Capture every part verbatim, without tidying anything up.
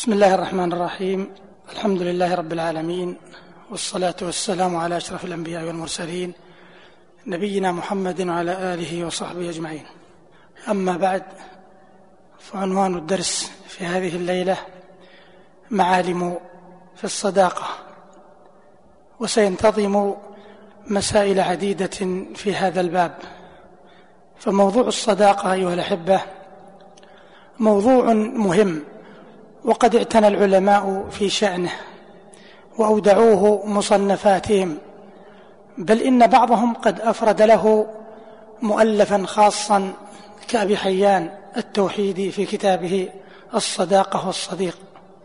بسم الله الرحمن الرحيم. الحمد لله رب العالمين، والصلاة والسلام على أشرف الأنبياء والمرسلين نبينا محمد وعلى آله وصحبه أجمعين. أما بعد، فعنوان الدرس في هذه الليلة معالم في الصداقة، وسينتظم مسائل عديدة في هذا الباب. فموضوع الصداقة أيها الأحبة موضوع مهم، وقد اعتنى العلماء في شأنه وأودعوه مصنفاتهم، بل إن بعضهم قد أفرد له مؤلفا خاصا كأبي حيان التوحيدي في كتابه الصداقة والصديق،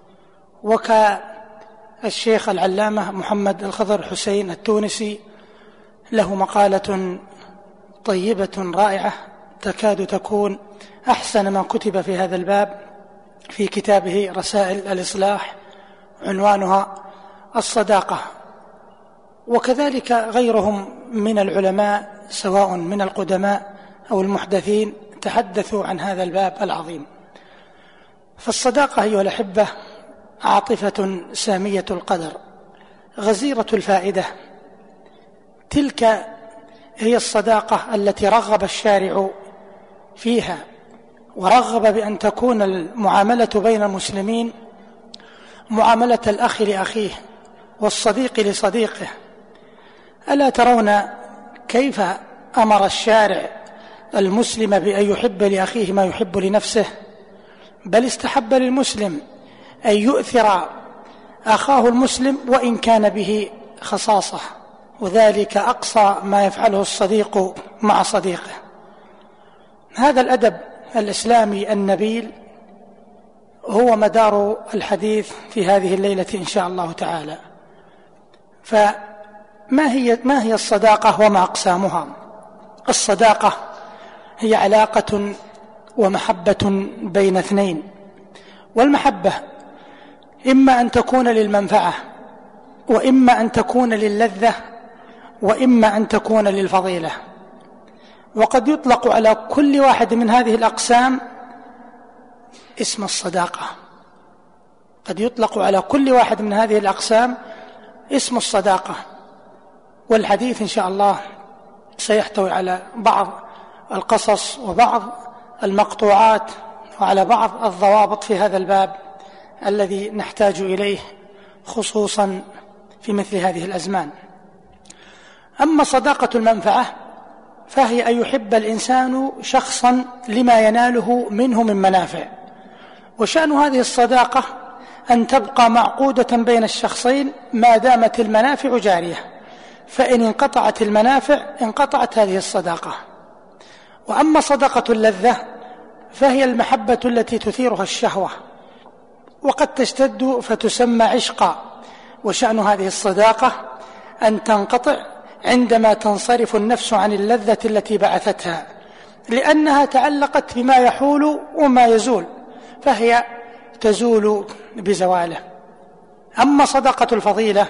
وكالشيخ العلامة محمد الخضر حسين التونسي له مقالة طيبة رائعة تكاد تكون أحسن ما كتب في هذا الباب في كتابه رسائل الإصلاح، عنوانها الصداقة. وكذلك غيرهم من العلماء سواء من القدماء أو المحدثين تحدثوا عن هذا الباب العظيم. فالصداقة أيها الأحبة عاطفة سامية القدر غزيرة الفائدة، تلك هي الصداقة التي رغب الشارع فيها، ورغب بأن تكون المعاملة بين المسلمين معاملة الأخ لأخيه والصديق لصديقه. ألا ترون كيف أمر الشارع المسلم بأن يحب لأخيه ما يحب لنفسه؟ بل استحب للمسلم أن يؤثر أخاه المسلم وإن كان به خصاصة، وذلك أقصى ما يفعله الصديق مع صديقه. هذا الأدب الإسلامي النبيل هو مدار الحديث في هذه الليلة إن شاء الله تعالى. فما هي ما هي الصداقة وما أقسامها؟ الصداقة هي علاقة ومحبة بين اثنين، والمحبة إما أن تكون للمنفعة، وإما أن تكون للذة، وإما أن تكون للفضيلة. وقد يطلق على كل واحد من هذه الأقسام اسم الصداقة، قد يطلق على كل واحد من هذه الأقسام اسم الصداقة. والحديث إن شاء الله سيحتوي على بعض القصص وبعض المقطوعات وعلى بعض الضوابط في هذا الباب الذي نحتاج إليه خصوصا في مثل هذه الأزمان. أما صداقة المنفعة فهي أن يحب الإنسان شخصا لما يناله منه من منافع، وشأن هذه الصداقة أن تبقى معقودة بين الشخصين ما دامت المنافع جارية، فإن انقطعت المنافع انقطعت هذه الصداقة. وأما صداقة اللذة فهي المحبة التي تثيرها الشهوة، وقد تشتد فتسمى عشقا، وشأن هذه الصداقة أن تنقطع عندما تنصرف النفس عن اللذة التي بعثتها، لأنها تعلقت بما يحول وما يزول، فهي تزول بزواله. أما صداقة الفضيلة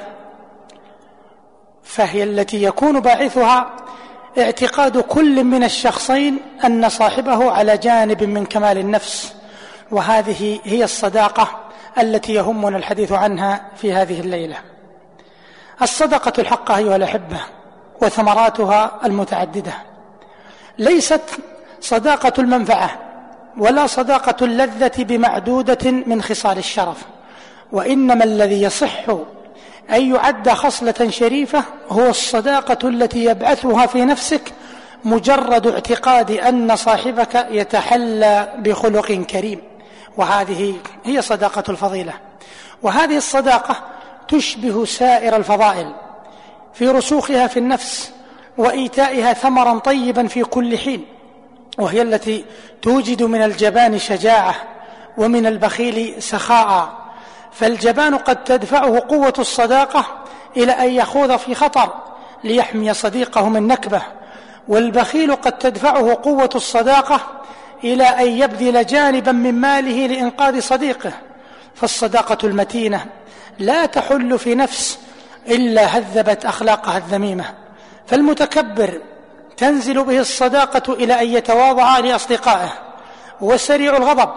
فهي التي يكون باعثها اعتقاد كل من الشخصين أن صاحبه على جانب من كمال النفس، وهذه هي الصداقة التي يهمنا الحديث عنها في هذه الليلة. الصدقة الحقة أيها الأحبة وثمراتها المتعددة ليست صداقة المنفعة ولا صداقة اللذة بمعدودة من خصال الشرف، وإنما الذي يصح أن يعد خصلة شريفة هو الصداقة التي يبعثها في نفسك مجرد اعتقاد أن صاحبك يتحلى بخلق كريم، وهذه هي صداقة الفضيلة. وهذه الصداقة تشبه سائر الفضائل في رسوخها في النفس وإيتائها ثمرا طيبا في كل حين، وهي التي توجد من الجبان شجاعة ومن البخيل سخاء. فالجبان قد تدفعه قوة الصداقة إلى أن يخوض في خطر ليحمي صديقه من نكبة، والبخيل قد تدفعه قوة الصداقة إلى أن يبذل جانبا من ماله لإنقاذ صديقه. فالصداقة المتينة لا تحل في نفس إلا هذبت أخلاقها الذميمة، فالمتكبر تنزل به الصداقة إلى أن يتواضع لأصدقائه، وسريع الغضب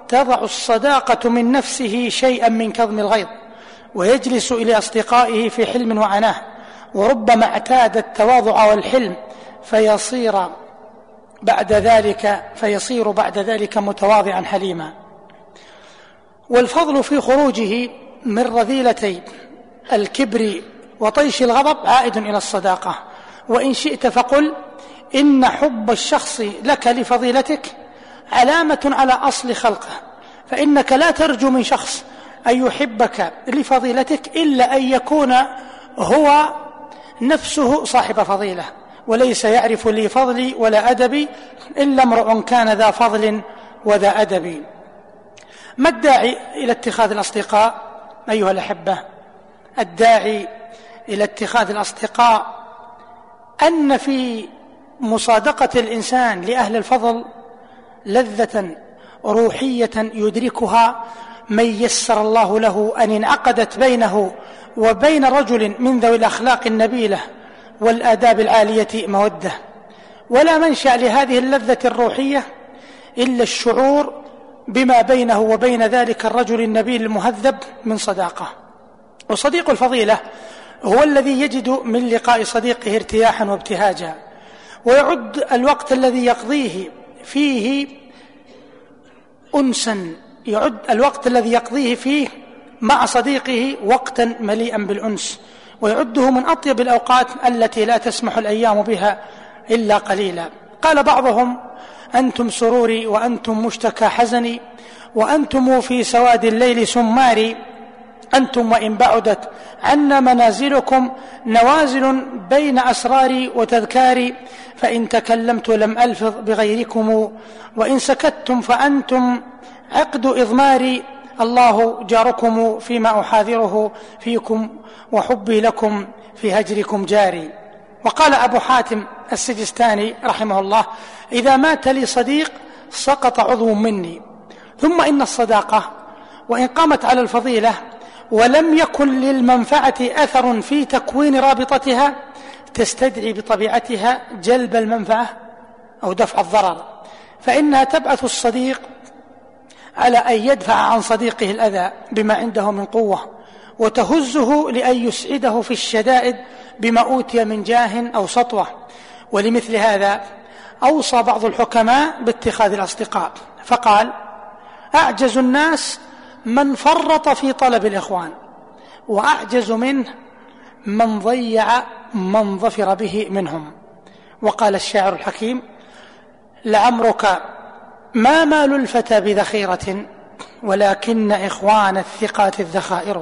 تضع الصداقة من نفسه شيئا من كظم الغيظ، ويجلس إلى أصدقائه في حلم وعناه، وربما اعتاد التواضع والحلم فيصير بعد ذلك فيصير بعد ذلك متواضعا حليما. والفضل في خروجه من رذيلتي الكبر وطيش الغضب عائد إلى الصداقة. وإن شئت فقل إن حب الشخص لك لفضيلتك علامة على أصل خلقه، فإنك لا ترجو من شخص أن يحبك لفضيلتك إلا أن يكون هو نفسه صاحب فضيلة، وليس يعرف لي فضلي ولا أدبي إلا امرؤ كان ذا فضل وذا أدب. ما الداعي إلى اتخاذ الأصدقاء أيها الأحبة؟ الداعي إلى اتخاذ الأصدقاء أن في مصادقة الإنسان لأهل الفضل لذة روحية يدركها من يسر الله له أن انعقدت بينه وبين رجل من ذوي الأخلاق النبيلة والآداب العالية مودة. ولا منشأ لهذه اللذة الروحية إلا الشعور بما بينه وبين ذلك الرجل النبيل المهذب من صداقة. وصديق الفضيلة هو الذي يجد من لقاء صديقه ارتياحا وابتهاجا، ويعد الوقت الذي يقضيه فيه أنسا يعد الوقت الذي يقضيه فيه مع صديقه وقتا مليئا بالأنس، ويعده من أطيب الأوقات التي لا تسمح الأيام بها إلا قليلا. قال بعضهم: أنتم سروري وأنتم مشتكى حزني، وأنتم في سواد الليل سماري، أنتم وإن بعدت عنا منازلكم نوازل بين أسراري وتذكاري، فإن تكلمت لم ألفظ بغيركم، وإن سكتتم فأنتم عقد إضماري، الله جاركم فيما أحاذره فيكم، وحبي لكم في هجركم جاري. وقال أبو حاتم السجستاني رحمه الله: إذا مات لي صديق سقط عضو مني. ثم إن الصداقة وإن قامت على الفضيلة ولم يكن للمنفعة أثر في تكوين رابطتها تستدعي بطبيعتها جلب المنفعة أو دفع الضرر، فإنها تبعث الصديق على أن يدفع عن صديقه الأذى بما عنده من قوة، وتهزه لأن يسعده في الشدائد بما أوتي من جاه أو سطوة. ولمثل هذا أوصى بعض الحكماء باتخاذ الأصدقاء فقال: أعجز الناس من فرط في طلب الإخوان، وأعجز منه من ضيع من ظفر به منهم. وقال الشاعر الحكيم: لعمرك ما مال الفتى بذخيرة، ولكن إخوان الثقات الذخائر.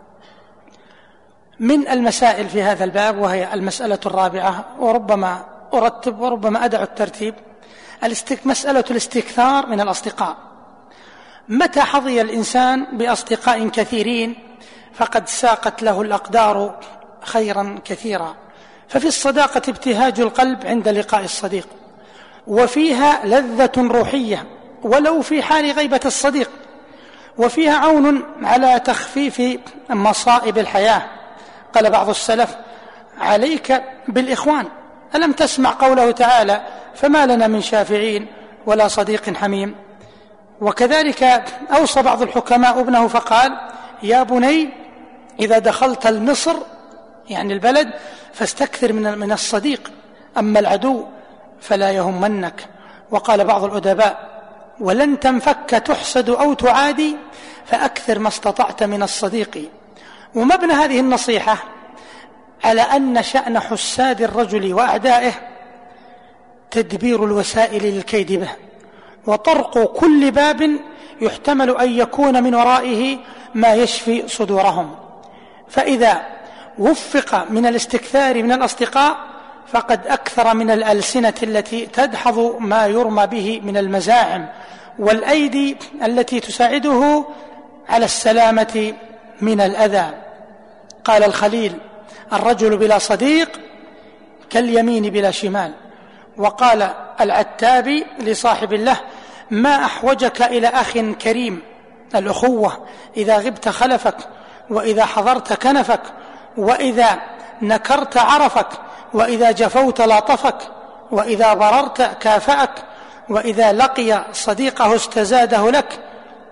من المسائل في هذا الباب، وهي المسألة الرابعة، وربما أرتب وربما أدع الترتيب، مسألة الاستكثار من الأصدقاء. متى حظي الإنسان بأصدقاء كثيرين فقد ساقت له الأقدار خيرا كثيرا. ففي الصداقة ابتهاج القلب عند لقاء الصديق، وفيها لذة روحية ولو في حال غيبة الصديق، وفيها عون على تخفيف مصائب الحياة. قال بعض السلف: عليك بالإخوان. ألم تسمع قوله تعالى: فما لنا من شافعين ولا صديق حميم. وكذلك أوصى بعض الحكماء ابنه فقال: يا بني إذا دخلت المصر، يعني البلد، فاستكثر من الصديق، أما العدو فلا يهمنك. وقال بعض الأدباء: ولن تنفك تحسد أو تعادي، فأكثر ما استطعت من الصديق. ومبنى هذه النصيحة على أن شأن حساد الرجل وأعدائه تدبير الوسائل للكيد به، وطرق كل باب يحتمل أن يكون من ورائه ما يشفي صدورهم. فإذا وفق من الاستكثار من الأصدقاء فقد أكثر من الألسنة التي تدحض ما يرمى به من المزاعم، والأيدي التي تساعده على السلامة من الأذى. قال الخليل: الرجل بلا صديق كاليمين بلا شمال. وقال العتابي لصاحب له: ما أحوجك إلى أخ كريم. الأخوة إذا غبت خلفك، وإذا حضرت كنفك، وإذا نكرت عرفك، وإذا جفوت لاطفك، وإذا ضررت كافأك، وإذا لقي صديقه استزاده لك،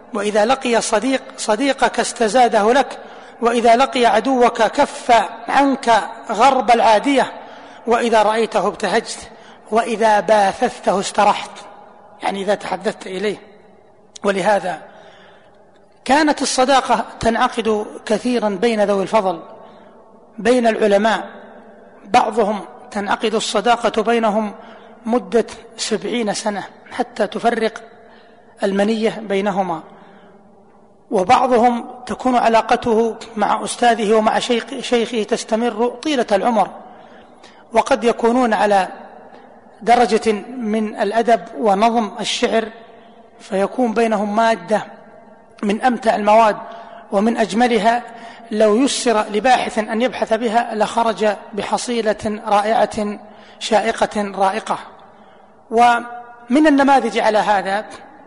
وإذا لقي صديق صديقك استزاده لك، وإذا لقي عدوك كف عنك غرب العادية، وإذا رأيته ابتهجت، وإذا باثثته استرحت، يعني إذا تحدثت إليه. ولهذا كانت الصداقة تنعقد كثيرا بين ذوي الفضل، بين العلماء، بعضهم تنعقد الصداقة بينهم مدة سبعين سنة حتى تفرق المنية بينهما، وبعضهم تكون علاقته مع أستاذه ومع شيخه تستمر طيلة العمر، وقد يكونون على درجة من الأدب ونظم الشعر، فيكون بينهم مادة من أمتع المواد ومن أجملها. لو يسر لباحث أن يبحث بها لخرج بحصيلة رائعة شائقة رائقة. ومن النماذج على هذا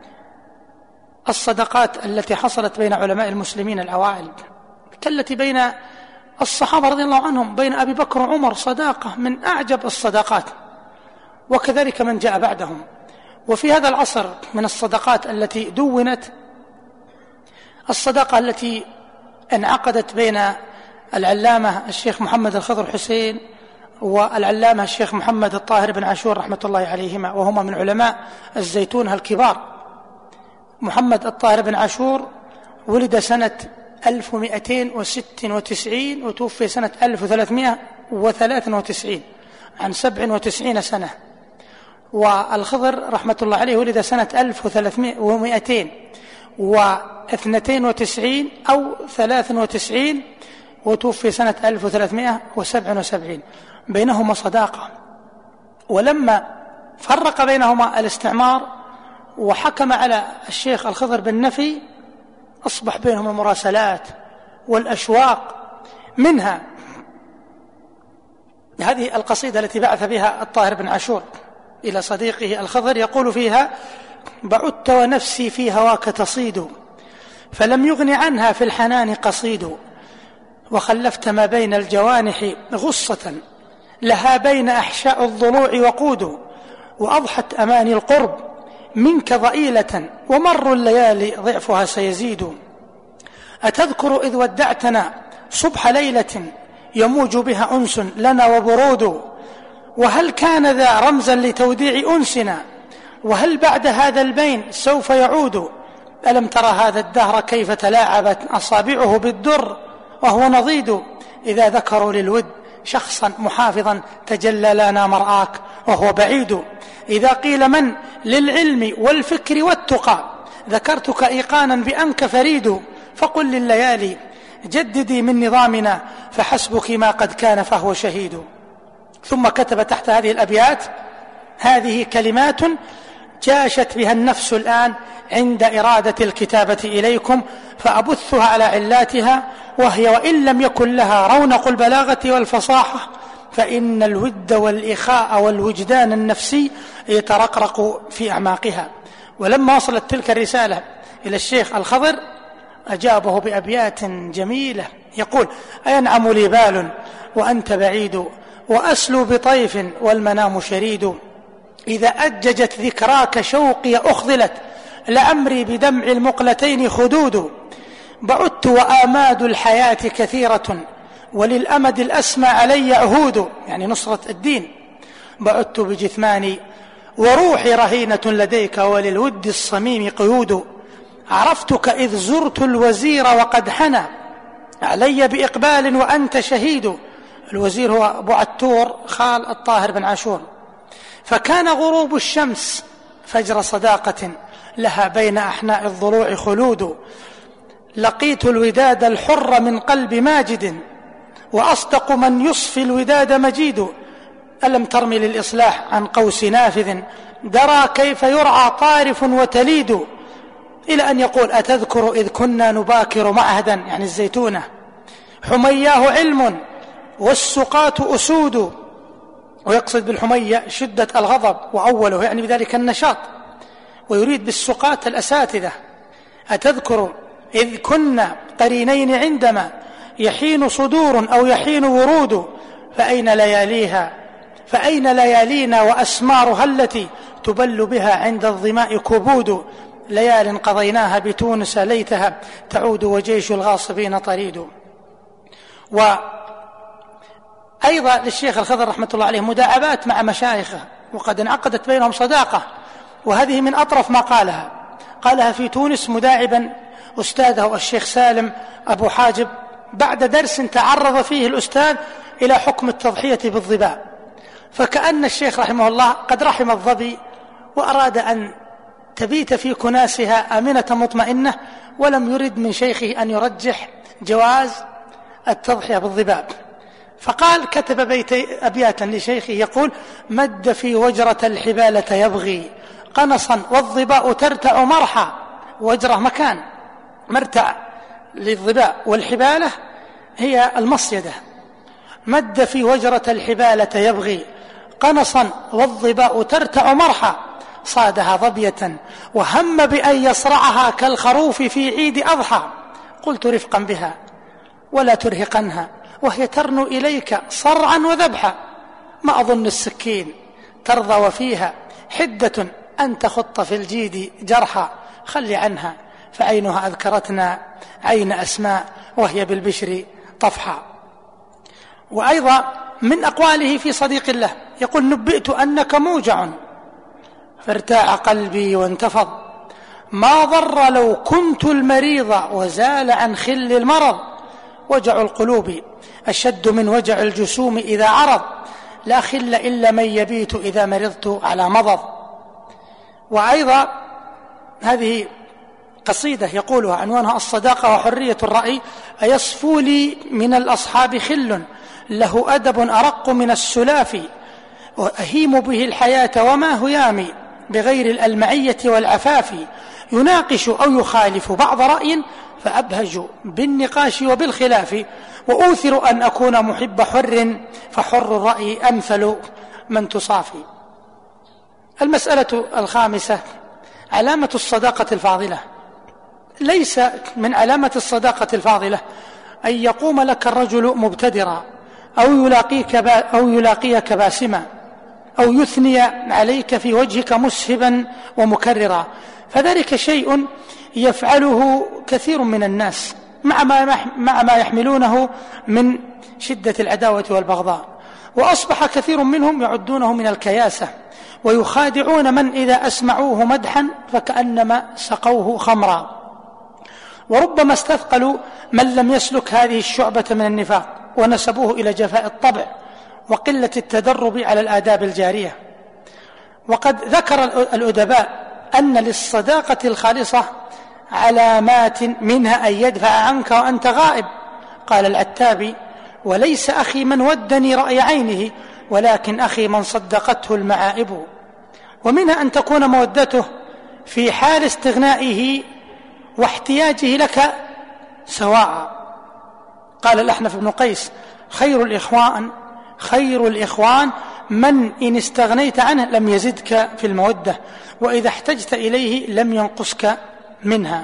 الصداقات التي حصلت بين علماء المسلمين الأوائل، كالتي بين الصحابة رضي الله عنهم، بين أبي بكر وعمر صداقة من أعجب الصداقات، وكذلك من جاء بعدهم. وفي هذا العصر من الصداقات التي دونت الصداقة التي انعقدت بين العلامة الشيخ محمد الخضر حسين والعلامة الشيخ محمد الطاهر بن عاشور رحمة الله عليهما، وهما من علماء الزيتون الكبار. محمد الطاهر بن عاشور ولد سنة ألف ومئتين وستة وتسعين وتوفي سنة ألف وثلاثمائة وثلاثة وتسعين، عن سبع وتسعين سنة. والخضر رحمة الله عليه ولد سنة ألف ومئتين واثنتين وتسعين أو ثلاث وتسعين وتوفي سنة ألف وثلاثمائة وسبع وسبعين، بينهما صداقة. ولما فرق بينهما الاستعمار وحكم على الشيخ الخضر بالنفي، أصبح بينهم المراسلات والأشواق. منها هذه القصيدة التي بعث بها الطاهر بن عاشور إلى صديقه الخضر، يقول فيها: بعدت ونفسي في هواك تصيد، فلم يغن عنها في الحنان قصيد، وخلفت ما بين الجوانح غصة، لها بين أحشاء الضلوع وقود، وأضحت أماني القرب منك ضئيلة، ومر الليالي ضعفها سيزيد. أتذكر إذ ودعتنا صبح ليلة يموج بها أنس لنا وبرود، وهل كان ذا رمزا لتوديع أنسنا، وهل بعد هذا البين سوف يعود؟ ألم ترى هذا الدهر كيف تلاعبت أصابعه بالدر وهو نضيد؟ إذا ذكروا للود شخصا محافظا تجلى لنا مرآك وهو بعيد. إذا قيل من للعلم والفكر والتقى، ذكرتك إيقانا بأنك فريد، فقل لليالي جددي من نظامنا، فحسبك ما قد كان فهو شهيد. ثم كتب تحت هذه الأبيات: هذه كلمات جاشت بها النفس الآن عند إرادة الكتابة إليكم، فأبثها على علاتها، وهي وإن لم يكن لها رونق البلاغة والفصاحة، فإن الود والإخاء والوجدان النفسي يترقرق في أعماقها. ولما وصلت تلك الرسالة إلى الشيخ الخضر أجابه بأبيات جميلة، يقول: أينعم لي بال وأنت بعيد، وأسلو بطيف والمنام شريد، إذا أججت ذكراك شوقي أخذلت، لأمري بدمع المقلتين خدود. بعدت وآماد الحياة كثيرة، وللأمد الأسمى علي عهود، يعني نصرة الدين. بعدت بجثماني وروحي رهينة لديك، وللود الصميم قيود. عرفتك إذ زرت الوزير وقد حنى علي بإقبال وأنت شهيد. الوزير هو أبو عتور خال الطاهر بن عاشور. فكان غروب الشمس فجر صداقة، لها بين أحناء الضلوع خلود. لقيت الوداد الحر من قلب ماجد، وأصدق من يصفي الوداد مجيد. ألم ترمي للإصلاح عن قوس نافذ، درى كيف يرعى طارف وتليد. إلى أن يقول: أتذكر إذ كنا نباكر معهدا، يعني الزيتونة، حمياه علم والسقات أسود. ويقصد بالحمية شدة الغضب وأوله، يعني بذلك النشاط، ويريد بالسقات الأساتذة. أتذكر إذ كنا قرينين عندما يحين صدور أو يحين ورود، فأين لياليها فأين ليالينا وأسمارها التي تبل بها عند الظماء كبود. ليال قضيناها بتونس ليتها تعود وجيش الغاصبين طريد. وأيضا للشيخ الخضر رحمة الله عليه مداعبات مع مشايخه، وقد انعقدت بينهم صداقة، وهذه من أطرف ما قالها. قالها في تونس مداعبا أستاذه الشيخ سالم أبو حاجب بعد درس تعرض فيه الأستاذ إلى حكم التضحية بالظباء، فكأن الشيخ رحمه الله قد رحم الظبي وأراد أن تبيت في كناسها آمنة مطمئنة، ولم يرد من شيخه أن يرجح جواز التضحية بالظباء. فقال كتب بيتي أبياتا لشيخه يقول: مد في وجرة الحبالة يبغي قنصا والظباء ترتع مرحا. وجرة مكان مرتع للظباء، والحبالة هي المصيدة. مد في وجرة الحبالة يبغي قنصا والظباء ترتع مرحا، صادها ظبية وهم بأن يصرعها كالخروف في عيد أضحى. قلت رفقا بها ولا ترهقنها وهي ترنو إليك صرعا وذبحا، ما أظن السكين ترضى وفيها حدة أن تخط في الجيد جرحا. خل عنها فعينها أذكرتنا عين أسماء وهي بالبشر طفحا. وأيضا من أقواله في صديق الله يقول: نبئت أنك موجع فارتاع قلبي وانتفض، ما ضر لو كنت المريض وزال عن خل المرض، وجع القلوب أشد من وجع الجسوم إذا عرض، لا خل إلا من يبيت إذا مرضت على مضض. وأيضا هذه قصيدة يقولها عنوانها الصداقة وحرية الرأي: أيصفو لي من الأصحاب خل له أدب أرق من السلاف، وأهيم به الحياة وما هيامي بغير الألمعية والعفاف، يناقش أو يخالف بعض رأي فأبهج بالنقاش وبالخلاف، وأوثر أن أكون محب حر فحر الرأي أمثل من تصافي. المسألة الخامسة: علامة الصداقة الفاضلة. ليس من علامة الصداقة الفاضلة أن يقوم لك الرجل مبتدرا أو يلاقيك, با أو يلاقيك باسما أو يثني عليك في وجهك مسهبا ومكررا، فذلك شيء يفعله كثير من الناس مع ما, مع ما يحملونه من شدة العداوة والبغضاء، وأصبح كثير منهم يعدونه من الكياسة، ويخادعون من إذا أسمعوه مدحا فكأنما سقوه خمرا. وربما استثقلوا من لم يسلك هذه الشعبة من النفاق ونسبوه إلى جفاء الطبع وقلة التدرب على الآداب الجارية. وقد ذكر الأدباء أن للصداقة الخالصة علامات منها أن يدفع عنك وأنت غائب. قال العتابي: وليس أخي من ودني رأي عينه ولكن أخي من صدقته المعائب. ومنها أن تكون مودته في حال استغنائه واحتياجه لك سواء. قال الأحنف بن قيس: خير الإخوان خير الإخوان من إن استغنيت عنه لم يزدك في المودة، وإذا احتجت إليه لم ينقصك منها.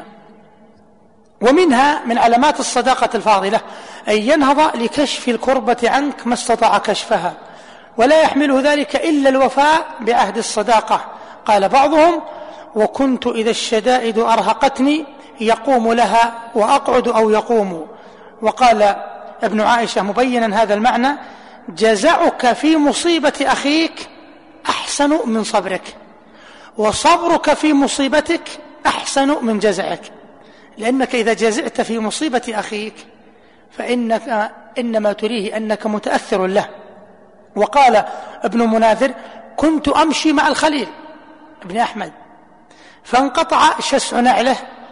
ومنها من علامات الصداقة الفاضلة أن ينهض لكشف الكربة عنك ما استطاع كشفها، ولا يحمله ذلك إلا الوفاء بعهد الصداقة. قال بعضهم: وكنت إذا الشدائد أرهقتني يقوم لها وأقعد أو يقوم. وقال ابن عائشة مبينا هذا المعنى: جزعك في مصيبة أخيك أحسن من صبرك، وصبرك في مصيبتك أحسن من جزعك، لأنك إذا جزعت في مصيبة أخيك فإنك إنما تريه أنك متأثر له. وقال ابن مناذر: كنت أمشي مع الخليل ابن أحمد فانقطع شسع نعله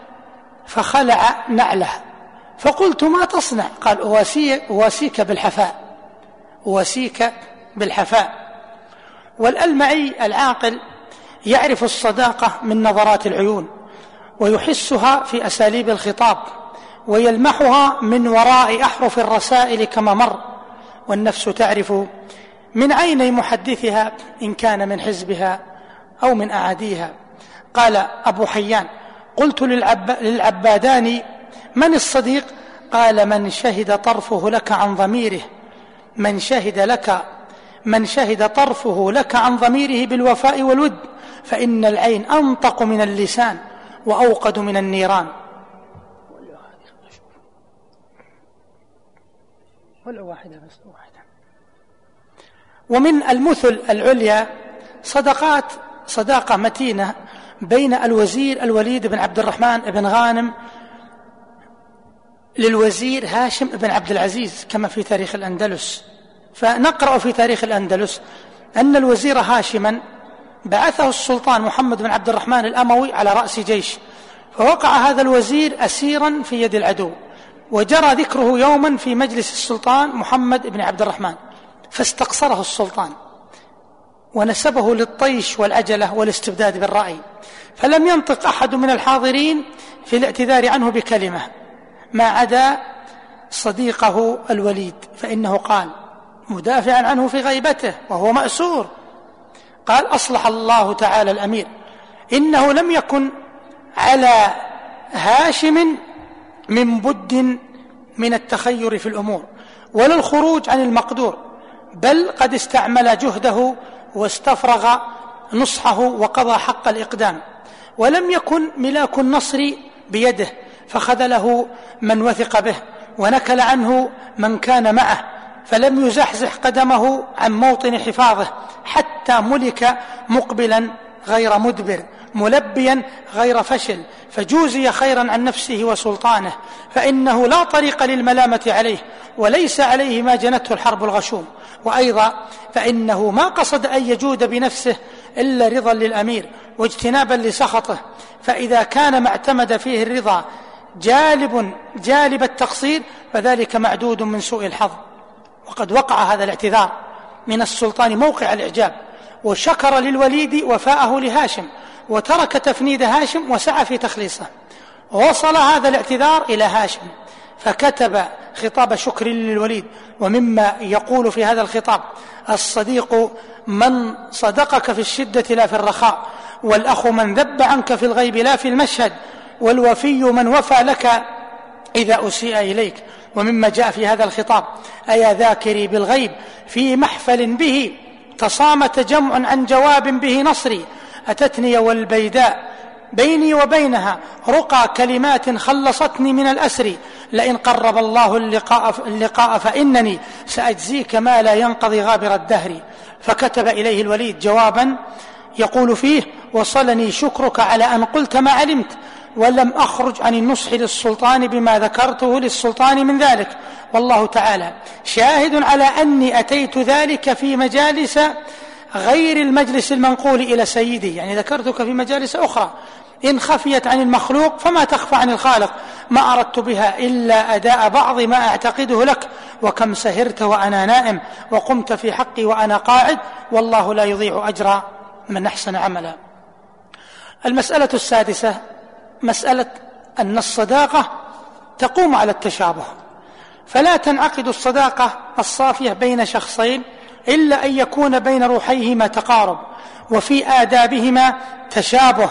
فخلع نعله، فقلت: ما تصنع؟ قال: أواسيك, أواسيك بالحفاء أواسيك بالحفاء. والألمعي العاقل يعرف الصداقة من نظرات العيون، ويحسها في أساليب الخطاب، ويلمحها من وراء أحرف الرسائل كما مر، والنفس تعرف من عيني محدثها إن كان من حزبها أو من أعاديها. قال أبو حيان: قلت للعب... للعباداني: من الصديق؟ قال: من شهد طرفه لك عن ضميره من شهد لك من شهد طرفه لك عن ضميره بالوفاء والود، فإن العين أنطق من اللسان، وأوقد من النيران. ولا واحدة بس واحدة. ومن المثل العليا صدقات صداقة متينة بين الوزير الوليد بن عبد الرحمن بن غانم للوزير هاشم بن عبد العزيز كما في تاريخ الأندلس. فنقرأ في تاريخ الأندلس أن الوزير هاشما بعثه السلطان محمد بن عبد الرحمن الأموي على رأس جيش، فوقع هذا الوزير أسيرا في يد العدو، وجرى ذكره يوما في مجلس السلطان محمد بن عبد الرحمن، فاستقصره السلطان ونسبه للطيش والعجلة والاستبداد بالرأي، فلم ينطق أحد من الحاضرين في الاعتذار عنه بكلمة ما عدا صديقه الوليد، فإنه قال مدافعا عنه في غيبته وهو مأسور، قال: أصلح الله تعالى الأمير، إنه لم يكن على هاشم من بد من التخير في الأمور ولا الخروج عن المقدور، بل قد استعمل جهده واستفرغ نصحه وقضى حق الإقدام، ولم يكن ملاك النصر بيده فخذله من وثق به ونكل عنه من كان معه، فلم يزحزح قدمه عن موطن حفاظه حتى ملك مقبلا غير مدبر، ملبيا غير فشل، فجوزي خيرا عن نفسه وسلطانه، فإنه لا طريق للملامة عليه، وليس عليه ما جنته الحرب الغشوم. وأيضا فإنه ما قصد أن يجود بنفسه إلا رضا للأمير واجتنابا لسخطه، فإذا كان ما اعتمد فيه الرضا جالب جالب التقصير فذلك معدود من سوء الحظ. وقد وقع هذا الاعتذار من السلطان موقع الإعجاب، وشكر للوليد وفاءه لهاشم، وترك تفنيد هاشم وسعى في تخليصه. ووصل هذا الاعتذار إلى هاشم، فكتب خطاب شكر للوليد، ومما يقول في هذا الخطاب: الصديق من صدقك في الشدة لا في الرخاء، والأخ من ذب عنك في الغيب لا في المشهد، والوفي من وفى لك إذا أسيء إليك. ومما جاء في هذا الخطاب: أيا ذاكري بالغيب في محفل به تصامت جمع عن جواب به نصري، أتتني والبيداء بيني وبينها رقى كلمات خلصتني من الأسر، لئن قرب الله اللقاء, اللقاء فإنني سأجزيك ما لا ينقضي غابر الدهر. فكتب إليه الوليد جوابا يقول فيه: وصلني شكرك على أن قلت ما علمت، ولم أخرج عن النصح للسلطان بما ذكرته للسلطان من ذلك، والله تعالى شاهد على أني أتيت ذلك في مجالس غير المجلس المنقول إلى سيدي، يعني ذكرتك في مجالس أخرى، إن خفيت عن المخلوق فما تخفى عن الخالق، ما أردت بها إلا أداء بعض ما أعتقده لك، وكم سهرت وأنا نائم، وقمت في حقي وأنا قاعد، والله لا يضيع أجر من أحسن عملا. المسألة السادسة مسألة أن الصداقة تقوم على التشابه، فلا تنعقد الصداقة الصافية بين شخصين إلا أن يكون بين روحيهما تقارب وفي آدابهما تشابه.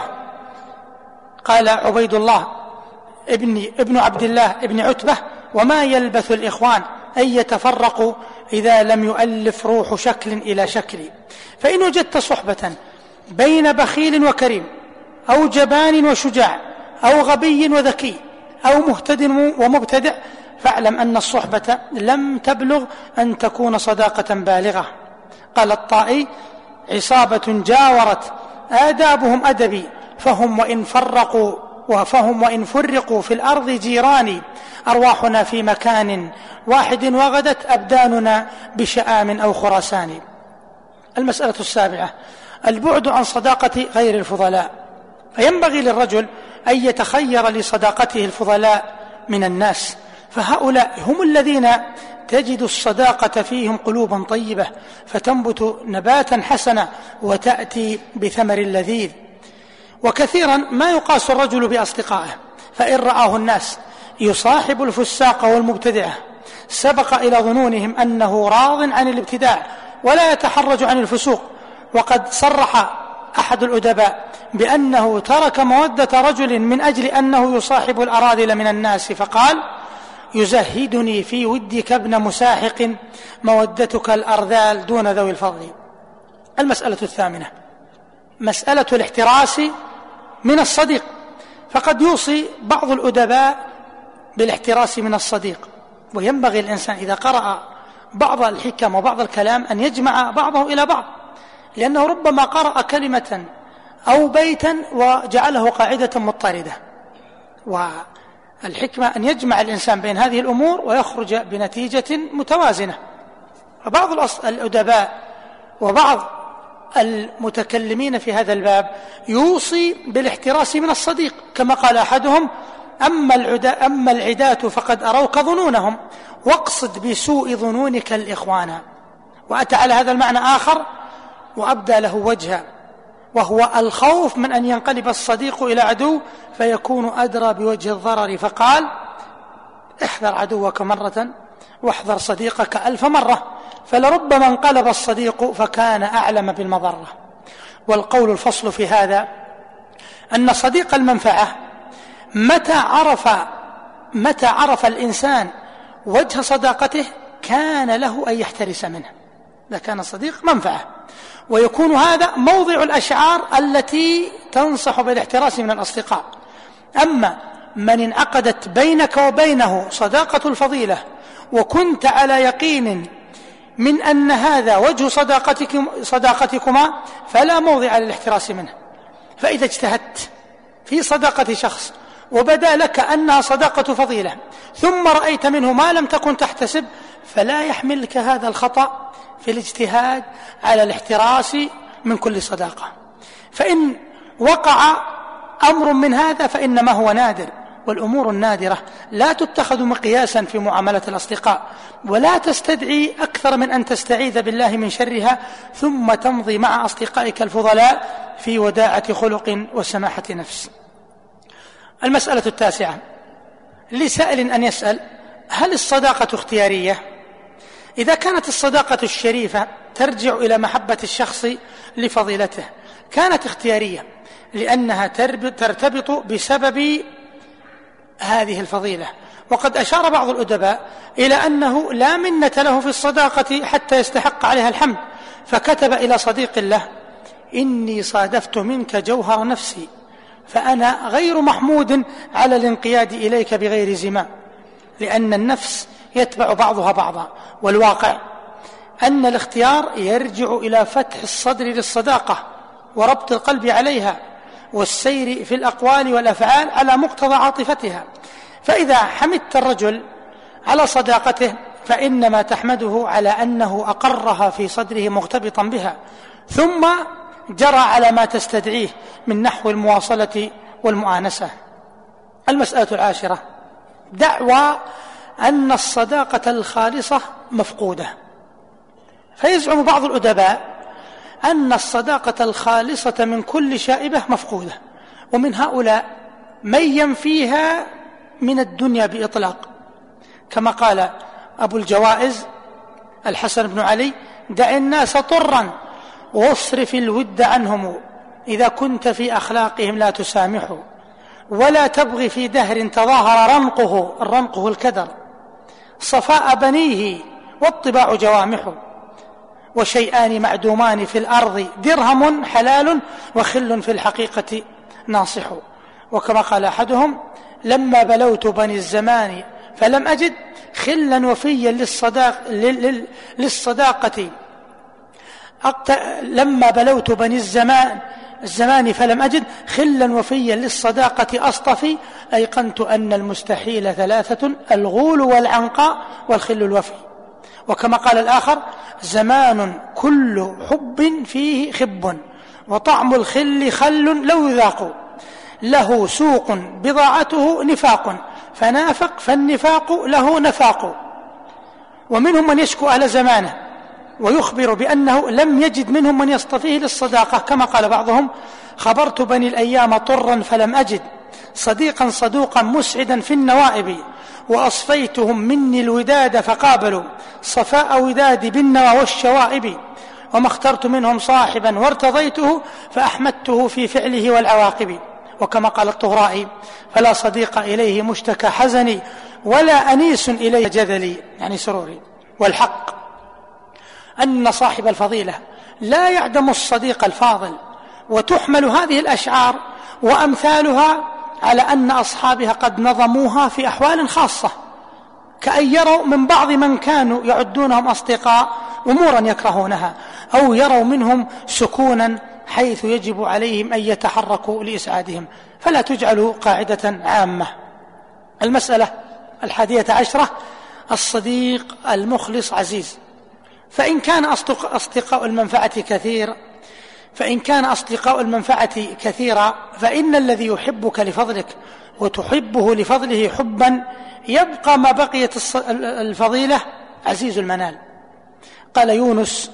قال عبيد الله ابن, ابن عبد الله ابن عتبة: وما يلبث الإخوان أن يتفرقوا إذا لم يؤلف روح شكل إلى شكل. فإن وجدت صحبة بين بخيل وكريم، أو جبان وشجاع، أو غبي وذكي، أو مهتد ومبتدع، فاعلم أن الصحبة لم تبلغ أن تكون صداقة بالغة. قال الطائي: عصابة جاورت آدابهم أدبي، فهم وإن فرقوا وفهم وإن فرقوا في الأرض جيراني، أرواحنا في مكان واحد وغدت أبداننا بشآم أو خراسان. المسألة السابعة البعد عن صداقة غير الفضلاء، فينبغي للرجل أن يتخير لصداقته الفضلاء من الناس، فهؤلاء هم الذين تجد الصداقة فيهم قلوبا طيبة، فتنبت نباتا حسنا وتأتي بثمر لذيذ. وكثيرا ما يقاس الرجل بأصدقائه، فإن رآه الناس يصاحب الفساق والمبتدعة سبق إلى ظنونهم أنه راض عن الابتداع ولا يتحرج عن الفسوق. وقد صرح أحد الأدباء بأنه ترك مودة رجل من أجل أنه يصاحب الأراذل من الناس، فقال: يزهدني في ودك ابن مساحق، مودتك الأرذال دون ذوي الفضل. المسألة الثامنة مسألة الاحتراس من الصديق، فقد يوصي بعض الأدباء بالاحتراس من الصديق، وينبغي الإنسان إذا قرأ بعض الحكم وبعض الكلام أن يجمع بعضه إلى بعض، لأنه ربما قرأ كلمة أو بيتا وجعله قاعدة مضطردة، والحكمة أن يجمع الإنسان بين هذه الأمور ويخرج بنتيجة متوازنة. وبعض الأدباء وبعض المتكلمين في هذا الباب يوصي بالاحتراس من الصديق، كما قال أحدهم: أما العدا أما العداة فقد أروك ظنونهم، واقصد بسوء ظنونك الإخوان. وأتى على هذا المعنى آخر وأبدى له وجها، وهو الخوف من أن ينقلب الصديق إلى عدو فيكون أدرى بوجه الضرر، فقال: احذر عدوك مرة واحذر صديقك ألف مرة، فلربما انقلب الصديق فكان أعلم بالمضرة. والقول الفصل في هذا أن صديق المنفعة متى عرف متى عرف الإنسان وجه صداقته كان له أن يحترس منه، إذا كان صديق منفعة، ويكون هذا موضع الأشعار التي تنصح بالاحتراس من الأصدقاء. أما من انعقدت بينك وبينه صداقة الفضيلة وكنت على يقين من أن هذا وجه صداقتكم صداقتكما فلا موضع للاحتراس منه. فإذا اجتهدت في صداقة شخص وبدا لك أنها صداقة فضيلة ثم رأيت منه ما لم تكن تحتسب، فلا يحملك هذا الخطأ في الاجتهاد على الاحتراس من كل صداقة. فإن وقع أمر من هذا فإنما هو نادر، والأمور النادرة لا تتخذ مقياسا في معاملة الأصدقاء، ولا تستدعي أكثر من أن تستعيذ بالله من شرها، ثم تمضي مع أصدقائك الفضلاء في وداعة خلق وسماحة نفس. المسألة التاسعة لسائل أن يسأل: هل الصداقة اختيارية؟ إذا كانت الصداقة الشريفة ترجع إلى محبة الشخص لفضيلته كانت اختيارية، لأنها ترتبط بسبب هذه الفضيلة. وقد أشار بعض الأدباء إلى أنه لا منة له في الصداقة حتى يستحق عليها الحمد، فكتب إلى صديق له: إني صادفت منك جوهر نفسي، فأنا غير محمود على الانقياد إليك بغير زمام، لأن النفس يتبع بعضها بعضا. والواقع أن الاختيار يرجع إلى فتح الصدر للصداقة وربط القلب عليها والسير في الأقوال والأفعال على مقتضى عاطفتها. فإذا حمدت الرجل على صداقته فإنما تحمده على أنه أقرها في صدره مغتبطا بها، ثم جرى على ما تستدعيه من نحو المواصلة والمؤانسة. المسألة العاشرة: دعوى أن الصداقة الخالصة مفقودة. فيزعم بعض الأدباء أن الصداقة الخالصة من كل شائبة مفقودة، ومن هؤلاء من ينفيها من الدنيا بإطلاق، كما قال أبو الجوائز الحسن بن علي: دع الناس طرا واصرف الود عنهم، إذا كنت في أخلاقهم لا تسامحوا، ولا تبغي في دهر تظاهر رنقه، الرنقه الكدر، صفاء بنيه والطباع جوامحه، وشيئان معدومان في الأرض، درهم حلال وخل في الحقيقة ناصح. وكما قال أحدهم: لما بلوت بني الزمان فلم أجد خلا وفيا للصداق للصداقة لما بلوت بني الزمان الزمان فلم أجد خلا وفيا للصداقة أصطفي، أيقنت أن المستحيل ثلاثة: الغول والعنقاء والخل الوفي. وكما قال الآخر: زمان كل حب فيه خب، وطعم الخل خل لو يذاق، له سوق بضاعته نفاق، فنافق فالنفاق له نفاق. ومنهم من يشكو أهل زمانه ويخبر بأنه لم يجد منهم من يصطفيه للصداقة، كما قال بعضهم: خبرت بني الأيام طرا فلم أجد صديقا صدوقا مسعدا في النوائب، وأصفيتهم مني الوداد فقابلوا صفاء وداد بالنوى والشوائب، وما اخترت منهم صاحبا وارتضيته فأحمدته في فعله والعواقب. وكما قال الطهرائي: فلا صديق إليه مشتكى حزني، ولا أنيس إليه جذلي، يعني سروري. والحق أن صاحب الفضيلة لا يعدم الصديق الفاضل، وتحمل هذه الأشعار وأمثالها على أن أصحابها قد نظموها في أحوال خاصة، كأن يروا من بعض من كانوا يعدونهم أصدقاء أمورا يكرهونها، أو يروا منهم سكونا حيث يجب عليهم أن يتحركوا لإسعادهم، فلا تجعلوا قاعدة عامة. المسألة الحادية عشرة: الصديق المخلص عزيز. فإن كان أصدقاء المنفعة كثير فإن كان أصدقاء المنفعة كثيرا فإن الذي يحبك لفضلك وتحبه لفضله حبا يبقى ما بقيت الفضيلة عزيز المنال. قال يونس: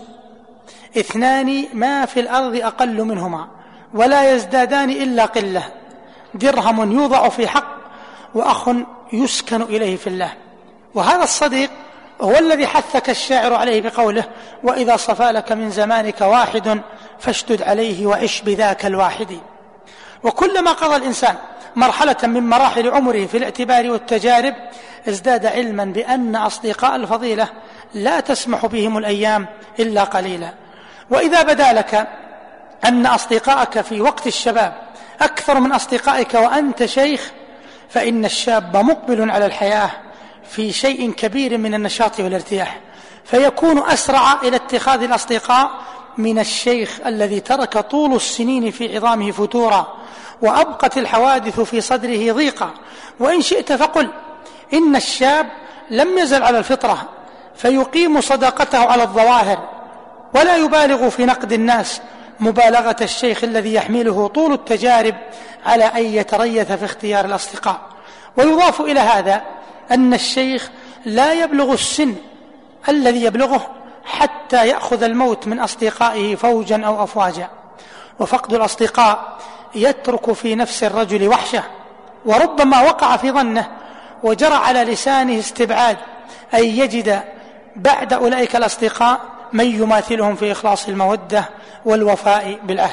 اثنان ما في الأرض أقل منهما ولا يزدادان إلا قلة، درهم يوضع في حق وأخ يسكن إليه في الله. وهذا الصديق هو الذي حثك الشاعر عليه بقوله: وإذا صفى لك من زمانك واحد فاشدد عليه وعش بذاك الواحد. وكلما قضى الإنسان مرحلة من مراحل عمره في الاعتبار والتجارب ازداد علما بأن أصدقاء الفضيلة لا تسمح بهم الأيام إلا قليلا. وإذا بدا لك أن أصدقائك في وقت الشباب أكثر من أصدقائك وأنت شيخ، فإن الشاب مقبل على الحياة في شيء كبير من النشاط والارتياح، فيكون أسرع إلى اتخاذ الأصدقاء من الشيخ الذي ترك طول السنين في عظامه فتورا وأبقت الحوادث في صدره ضيقا. وإن شئت فقل إن الشاب لم يزل على الفطرة، فيقيم صداقته على الظواهر ولا يبالغ في نقد الناس مبالغة الشيخ الذي يحمله طول التجارب على أن يتريث في اختيار الأصدقاء. ويضاف إلى هذا أن الشيخ لا يبلغ السن الذي يبلغه حتى يأخذ الموت من أصدقائه فوجا أو أفواجا. وفقد الأصدقاء يترك في نفس الرجل وحشة، وربما وقع في ظنه وجرى على لسانه استبعاد أن يجد بعد أولئك الأصدقاء من يماثلهم في إخلاص المودة والوفاء بالعهد.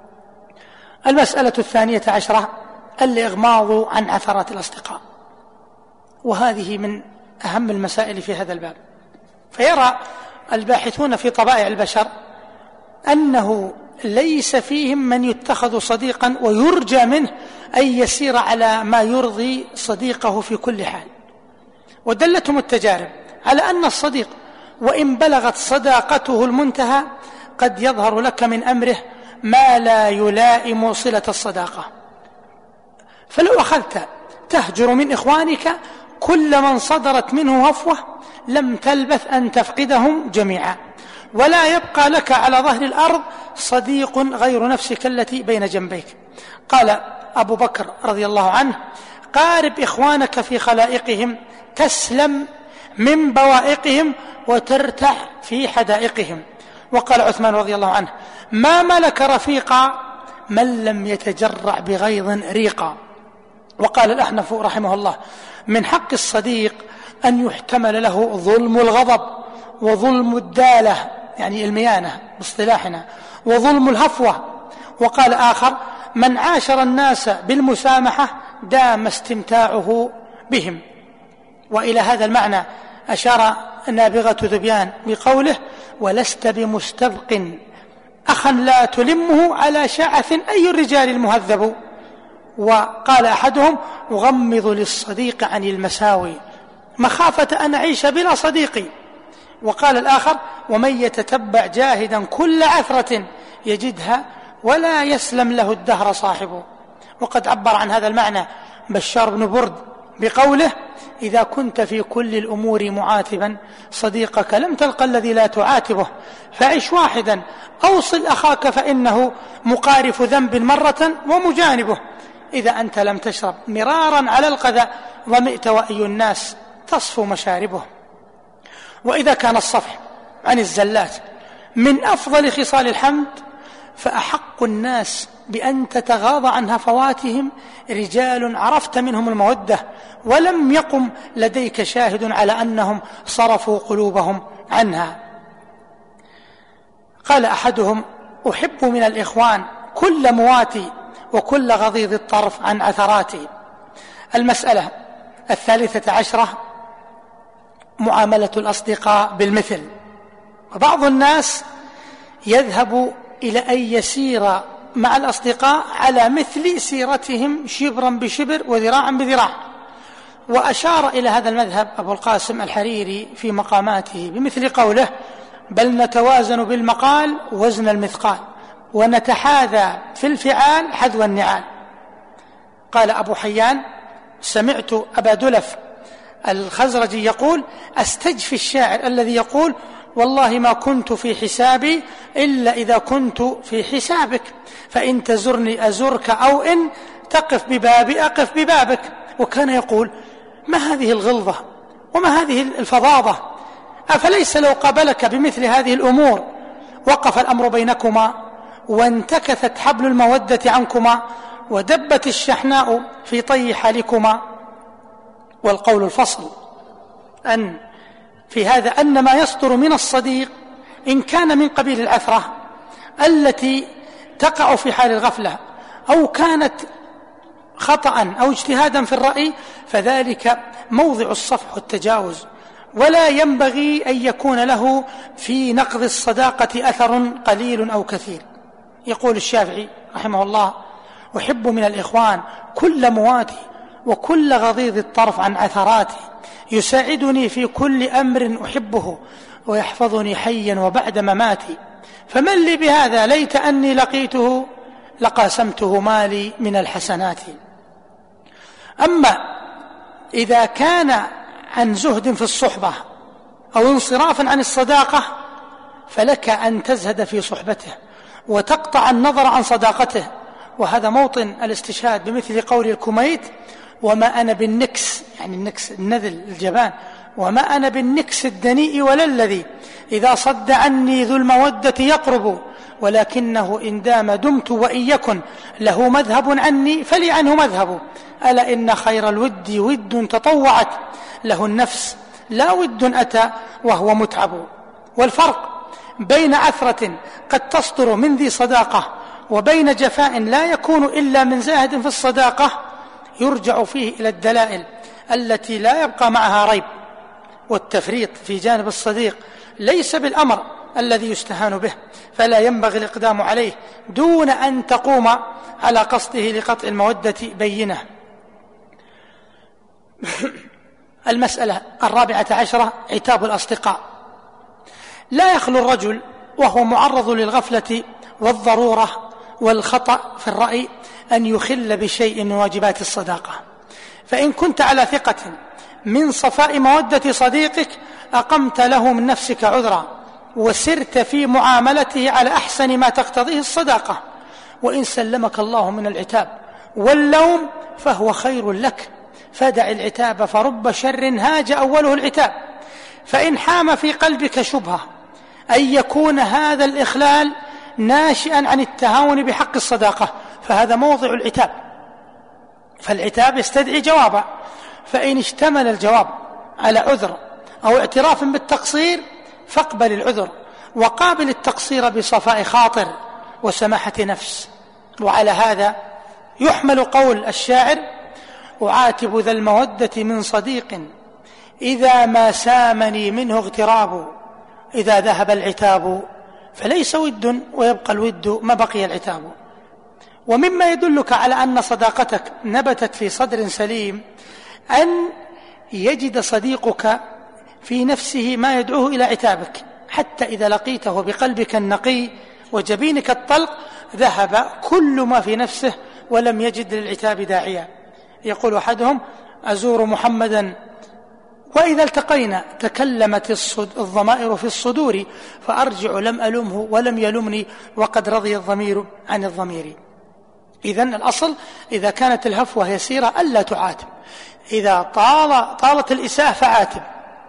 المسألة الثانية عشرة: الإغماض عن عثرات الأصدقاء. وهذه من أهم المسائل في هذا الباب. فيرى الباحثون في طبائع البشر أنه ليس فيهم من يتخذ صديقا ويرجى منه أن يسير على ما يرضي صديقه في كل حال. ودلتهم التجارب على أن الصديق وإن بلغت صداقته المنتهى قد يظهر لك من أمره ما لا يلائم صلة الصداقة. فلو أخذت تهجر من إخوانك كل من صدرت منه هفوة لم تلبث أن تفقدهم جميعا، ولا يبقى لك على ظهر الأرض صديق غير نفسك التي بين جنبيك. قال أبو بكر رضي الله عنه: قارب إخوانك في خلائقهم تسلم من بوائقهم وترتاح في حدائقهم. وقال عثمان رضي الله عنه: ما ملك رفيقا من لم يتجرع بغيظ ريقا. وقال الأحنف رحمه الله: من حق الصديق أن يحتمل له ظلم الغضب وظلم الدالة، يعني الميانة باصطلاحنا، وظلم الهفوة. وقال آخر: من عاشر الناس بالمسامحة دام استمتاعه بهم. وإلى هذا المعنى أشار نابغة ذبيان بقوله: ولست بمستبق أخا لا تلمه على شعث أي الرجال المهذب. وقال أحدهم: أغمض للصديق عن المساوي مخافة أن أعيش بلا صديقي. وقال الآخر: ومن يتتبع جاهدا كل عثرة يجدها ولا يسلم له الدهر صاحبه. وقد عبر عن هذا المعنى بشار بن برد بقوله: إذا كنت في كل الأمور معاتبا صديقك لم تلق الذي لا تعاتبه، فعش واحدا أوصل أخاك فإنه مقارف ذنب مرة ومجانبه. إذا أنت لم تشرب مرارا على القذى ظمئت وأي الناس تصفو مشاربه. وإذا كان الصفح عن الزلات من أفضل خصال الحمد، فأحق الناس بأن تتغاضى عن هفواتهم رجال عرفت منهم المودة ولم يقم لديك شاهد على أنهم صرفوا قلوبهم عنها. قال أحدهم: أحب من الإخوان كل مواتي وكل غضيض الطرف عن عثراتي. المسألة الثالثة عشرة: معاملة الأصدقاء بالمثل. وبعض الناس يذهب إلى أن يسير مع الأصدقاء على مثل سيرتهم شبرا بشبر وذراعا بذراع. وأشار إلى هذا المذهب أبو القاسم الحريري في مقاماته بمثل قوله: بل نتوازن بالمقال وزن المثقال ونتحاذى في الفعال حذو النعال. قال أبو حيان: سمعت أبا دلف الخزرجي يقول: أستجفي الشاعر الذي يقول: والله ما كنت في حسابي إلا إذا كنت في حسابك، فإن تزرني أزرك أو إن تقف ببابي أقف ببابك. وكان يقول: ما هذه الغلظة وما هذه الفظاظة؟ أفليس لو قابلك بمثل هذه الأمور وقف الأمر بينكما وانتكثت حبل المودة عنكما ودبت الشحناء في طي حالكما؟ والقول الفصل أن في هذا أن ما يصدر من الصديق إن كان من قبيل العثرة التي تقع في حال الغفلة أو كانت خطأ أو اجتهادا في الرأي فذلك موضع الصفح والتجاوز، ولا ينبغي أن يكون له في نقض الصداقة أثر قليل أو كثير. يقول الشافعي رحمه الله: أحب من الإخوان كل مواتي وكل غضيض الطرف عن عثراتي، يساعدني في كل أمر أحبه ويحفظني حيا وبعد مماتي، فمن لي بهذا ليت أني لقيته لقاسمته مالي من الحسنات. أما إذا كان عن زهد في الصحبة أو انصراف عن الصداقة فلك أن تزهد في صحبته وتقطع النظر عن صداقته، وهذا موطن الاستشهاد بمثل قول الكميت: وما أنا بالنكس، يعني النكس النذل الجبان، وما أنا بالنكس الدنيء ولا الذي إذا صد عني ذو المودة يقرب، ولكنه إن دام دمت وإن يكن له مذهب عني فلي عنه مذهب، ألا إن خير الود ود تطوعت له النفس لا ود أتى وهو متعب. والفرق بين عثرة قد تصدر من ذي صداقة وبين جفاء لا يكون إلا من زاهد في الصداقة يرجع فيه إلى الدلائل التي لا يبقى معها ريب، والتفريط في جانب الصديق ليس بالأمر الذي يستهان به، فلا ينبغي الإقدام عليه دون أن تقوم على قصده لقطع المودة بينة. المسألة الرابعة عشرة: عتاب الأصدقاء. لا يخلو الرجل وهو معرض للغفلة والضرورة والخطأ في الرأي أن يخل بشيء من واجبات الصداقة، فإن كنت على ثقة من صفاء مودة صديقك أقمت له من نفسك عذرا وسرت في معاملته على أحسن ما تقتضيه الصداقة، وإن سلمك الله من العتاب واللوم فهو خير لك، فدع العتاب فرب شر هاج أوله العتاب. فإن حام في قلبك شبهة أن يكون هذا الإخلال ناشئا عن التهاون بحق الصداقة فهذا موضع العتاب، فالعتاب يستدعي جوابا، فإن اشتمل الجواب على عذر أو اعتراف بالتقصير فاقبل العذر وقابل التقصير بصفاء خاطر وسماحة نفس. وعلى هذا يحمل قول الشاعر: أعاتب ذا المودة من صديق إذا ما سامني منه اغتراب، إذا ذهب العتاب فليس ود ويبقى الود ما بقي العتاب. ومما يدلك على أن صداقتك نبتت في صدر سليم أن يجد صديقك في نفسه ما يدعوه إلى عتابك، حتى إذا لقيته بقلبك النقي وجبينك الطلق ذهب كل ما في نفسه ولم يجد للعتاب داعيا. يقول أحدهم: أزور محمدا وإذا التقينا تكلمت الضمائر في الصدور فأرجع لم ألمه ولم يلمني وقد رضي الضمير عن الضمير. إذن الأصل إذا كانت الهفوة يسيرة ألا تعاتب، إذا طال طالت الإساءة فعاتب.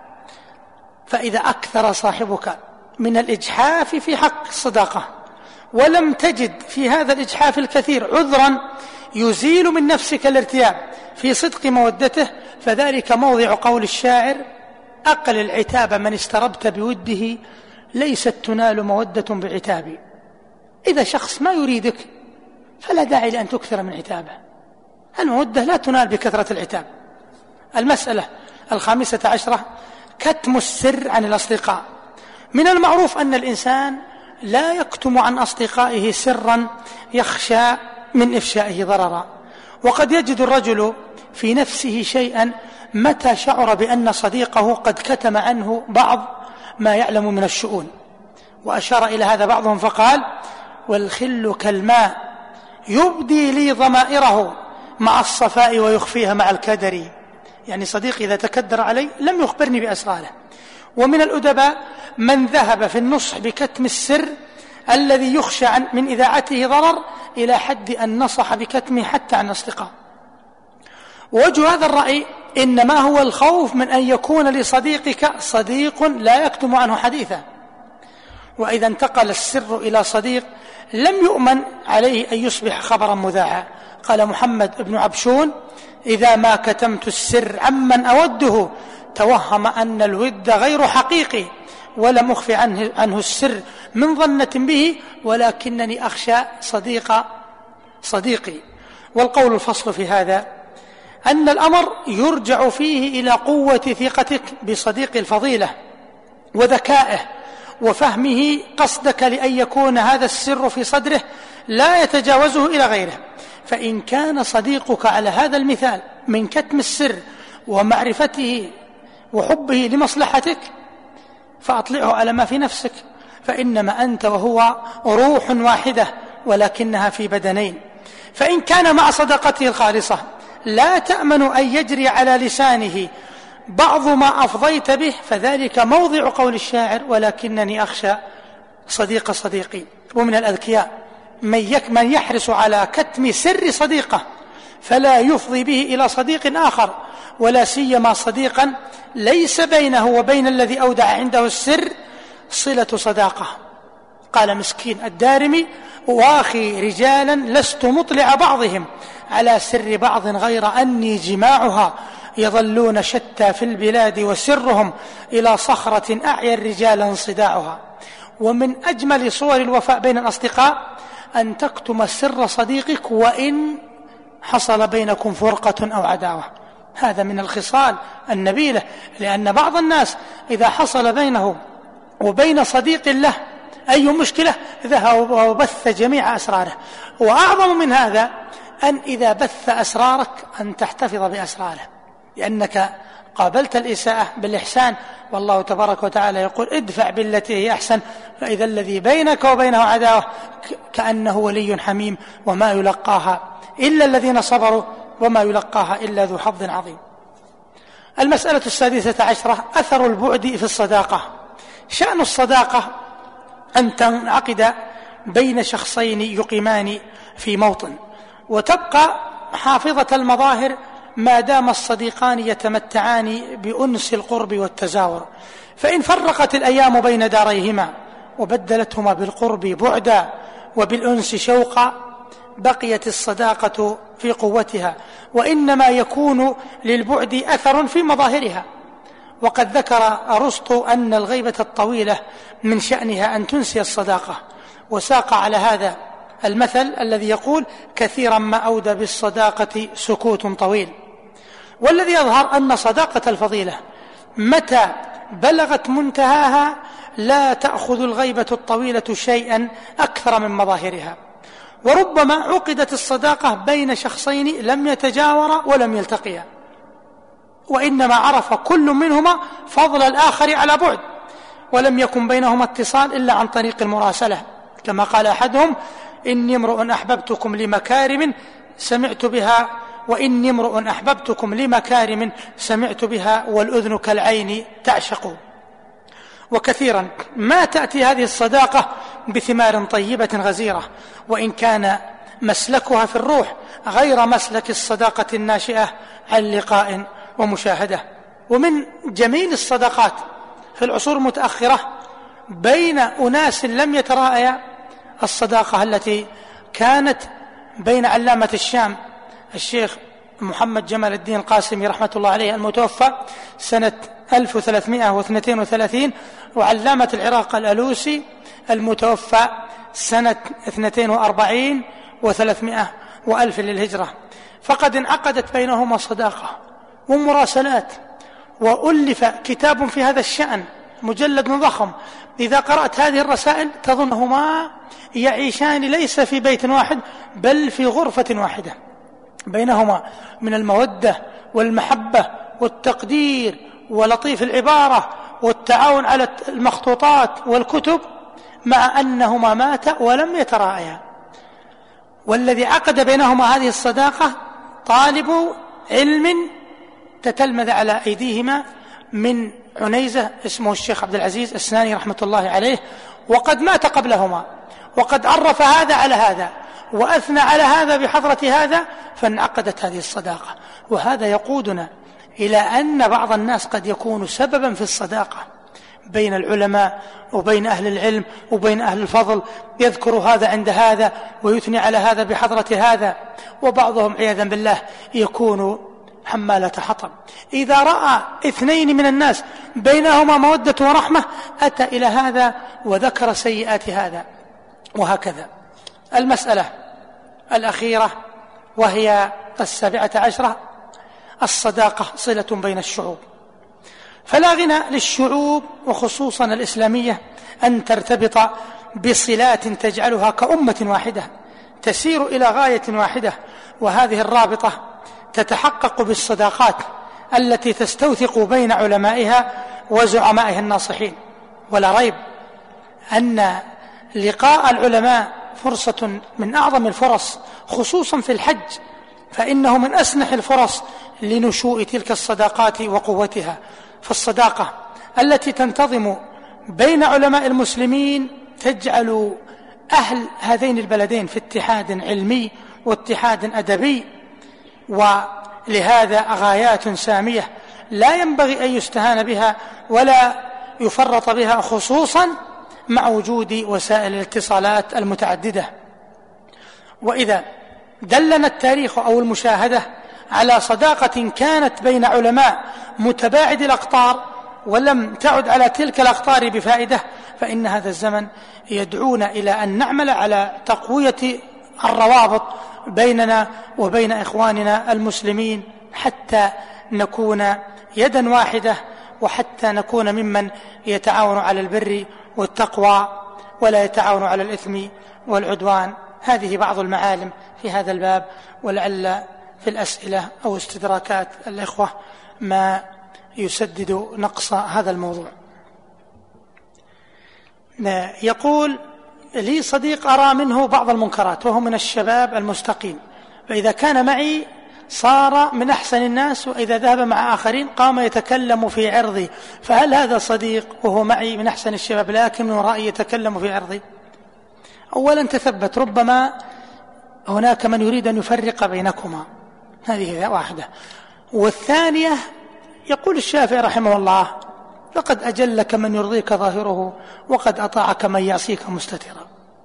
فإذا أكثر صاحبك من الإجحاف في حق الصداقة ولم تجد في هذا الإجحاف الكثير عذرا يزيل من نفسك الارتياب في صدق مودته فذلك موضع قول الشاعر: أقل العتاب من استربت بوده ليست تنال مودة بعتابي. إذا شخص ما يريدك فلا داعي لأن تكثر من عتابه، المودة لا تنال بكثرة العتاب. المسألة الخامسة عشرة: كتم السر عن الأصدقاء. من المعروف أن الإنسان لا يكتم عن أصدقائه سرا يخشى من إفشائه ضررا. وقد يجد الرجل في نفسه شيئا متى شعر بأن صديقه قد كتم عنه بعض ما يعلم من الشؤون. وأشار إلى هذا بعضهم فقال: والخل كالماء يبدي لي ضمائره مع الصفاء ويخفيها مع الكدر. يعني صديقي إذا تكدر علي لم يخبرني بأسراره. ومن الأدباء من ذهب في النصح بكتم السر الذي يخشى عن من إذاعته ضرر إلى حد أن نصح بكتمه حتى عن أصدقاء. ووجه هذا الرأي إنما هو الخوف من أن يكون لصديقك صديق لا يكتم عنه حديثا، وإذا انتقل السر إلى صديق لم يؤمن عليه أن يصبح خبرا مذاعا. قال محمد بن عبشون: إذا ما كتمت السر عمن أوده توهم أن الود غير حقيقي، ولم أخفي عنه, عنه السر من ظنة به، ولكنني أخشى صديق صديقي. والقول الفصل في هذا أن الأمر يرجع فيه إلى قوة ثقتك بصديق الفضيلة وذكائه وفهمه قصدك لأن يكون هذا السر في صدره لا يتجاوزه إلى غيره. فإن كان صديقك على هذا المثال من كتم السر ومعرفته وحبه لمصلحتك فأطلعه على ما في نفسك، فإنما أنت وهو روح واحدة ولكنها في بدنين. فإن كان مع صداقته الخالصة لا تأمن أن يجري على لسانه بعض ما أفضيت به، فذلك موضع قول الشاعر: ولكنني أخشى صديق صديقي. ومن الأذكياء من يحرص على كتم سر صديقه فلا يفضي به إلى صديق آخر، ولا سيما صديقا ليس بينه وبين الذي أودع عنده السر صلة صداقة. قال مسكين الدارمي: واخي رجالا لست مطلع بعضهم على سر بعض غير أني جماعها، يظلون شتى في البلاد وسرهم إلى صخرة أعيا الرجال انصداعها. ومن أجمل صور الوفاء بين الأصدقاء أن تكتم سر صديقك وإن حصل بينكم فرقة أو عداوة. هذا من الخصال النبيلة، لأن بعض الناس إذا حصل بينه وبين صديق له أي مشكلة ذهب وبث جميع أسراره. وأعظم من هذا أن إذا بث أسرارك أن تحتفظ بأسراره، لأنك قابلت الإساءة بالإحسان، والله تبارك وتعالى يقول: ادفع بالتي هي أحسن فإذا الذي بينك وبينه عداوة كأنه ولي حميم، وما يلقاها إلا الذين صبروا وما يلقاها إلا ذو حظ عظيم. المسألة السادسة عشرة: أثر البعد في الصداقة. شأن الصداقة أن تنعقد بين شخصين يقيمان في موطن، وتبقى حافظة المظاهر ما دام الصديقان يتمتعان بأنس القرب والتزاور. فإن فرقت الأيام بين داريهما وبدلتهما بالقرب بعدا وبالأنس شوقا بقيت الصداقة في قوتها، وإنما يكون للبعد أثر في مظاهرها. وقد ذكر أرسطو أن الغيبة الطويلة من شأنها أن تنسي الصداقة، وساق على هذا المثل الذي يقول: كثيرا ما أودى بالصداقة سكوت طويل. والذي يظهر أن صداقة الفضيلة متى بلغت منتهاها لا تأخذ الغيبة الطويلة شيئا أكثر من مظاهرها. وربما عقدت الصداقة بين شخصين لم يتجاورا ولم يلتقيا، وإنما عرف كل منهما فضل الآخر على بعد، ولم يكن بينهما اتصال إلا عن طريق المراسلة، كما قال أحدهم: إني امرؤ أحببتكم لمكارم سمعت بها، وإني امرؤ أحببتكم لمكارم سمعت بها، والأذن كالعين تعشق. وكثيرا ما تأتي هذه الصداقة بثمار طيبة غزيرة، وإن كان مسلكها في الروح غير مسلك الصداقة الناشئة عن لقاء ومشاهدة. ومن جميل الصداقات في العصور المتأخرة بين أناس لم يتراءيا الصداقة التي كانت بين علامة الشام الشيخ محمد جمال الدين القاسمي رحمة الله عليه المتوفى سنة ألف وثلاثمائة واثنين وثلاثين، وعلامة العراق الألوسي المتوفى سنة اثنتين وأربعين وثلاثمائة وألف للهجرة. فقد انعقدت بينهما صداقة ومراسلات، وألف كتاب في هذا الشأن مجلد ضخم، إذا قرأت هذه الرسائل تظنهما يعيشان ليس في بيت واحد بل في غرفة واحدة، بينهما من المودة والمحبة والتقدير ولطيف العبارة والتعاون على المخطوطات والكتب، مع أنهما ماتا ولم يتراءيا. والذي عقد بينهما هذه الصداقة طالب علم تتلمذ على أيديهما من عنيزة اسمه الشيخ عبد العزيز السناني رحمة الله عليه، وقد مات قبلهما، وقد عرف هذا على هذا وأثنى على هذا بحضرة هذا، فانعقدت هذه الصداقة. وهذا يقودنا إلى أن بعض الناس قد يكون سببا في الصداقة بين العلماء وبين أهل العلم وبين أهل الفضل، يذكر هذا عند هذا ويثني على هذا بحضرة هذا، وبعضهم عياذا بالله يكون حمالة حطب. إذا رأى اثنين من الناس بينهما مودة ورحمة أتى إلى هذا وذكر سيئات هذا، وهكذا. المسألة الأخيرة وهي السابعة عشرة: الصداقة صلة بين الشعوب. فلا غنى للشعوب وخصوصا الإسلامية أن ترتبط بصلات تجعلها كأمة واحدة تسير إلى غاية واحدة، وهذه الرابطة تتحقق بالصداقات التي تستوثق بين علمائها وزعمائها الناصحين. ولا ريب أن لقاء العلماء فرصة من أعظم الفرص، خصوصا في الحج، فإنه من أسنح الفرص لنشوء تلك الصداقات وقوتها. فالصداقة التي تنتظم بين علماء المسلمين تجعل أهل هذين البلدين في اتحاد علمي واتحاد أدبي، ولهذا غايات سامية لا ينبغي أن يستهان بها ولا يفرط بها، خصوصا مع وجود وسائل الاتصالات المتعددة. وإذا دلنا التاريخ أو المشاهدة على صداقة كانت بين علماء متباعد الأقطار ولم تعد على تلك الأقطار بفائدة، فإن هذا الزمن يدعونا إلى أن نعمل على تقوية الروابط بيننا وبين إخواننا المسلمين حتى نكون يدا واحدة، وحتى نكون ممن يتعاون على البر والتقوى ولا يتعاون على الإثم والعدوان. هذه بعض المعالم في هذا الباب، ولعل في الأسئلة أو استدراكات الإخوة ما يسدد نقص هذا الموضوع. يقول: لي صديق أرى منه بعض المنكرات وهو من الشباب المستقيم، فإذا كان معي صار من أحسن الناس، وإذا ذهب مع آخرين قام يتكلم في عرضي، فهل هذا صديق وهو معي من أحسن الشباب لكن من ورائي يتكلم في عرضي؟ أولا تثبت، ربما هناك من يريد أن يفرق بينكما، هذه واحدة. والثانية يقول الشافعي رحمه الله: لقد أجلك من يرضيك ظاهره وقد أطاعك من يعصيك مستترا.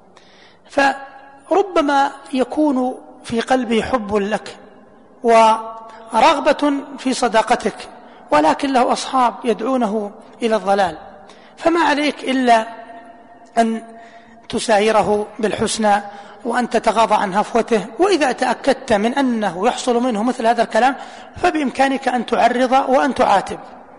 فربما يكون في قلبه حب لك ورغبة في صداقتك، ولكن له أصحاب يدعونه إلى الضلال، فما عليك إلا أن تسايره بالحسنى وأن تتغاضى عن هفوته. وإذا تأكدت من أنه يحصل منه مثل هذا الكلام فبإمكانك أن تعرض وأن تعاتب.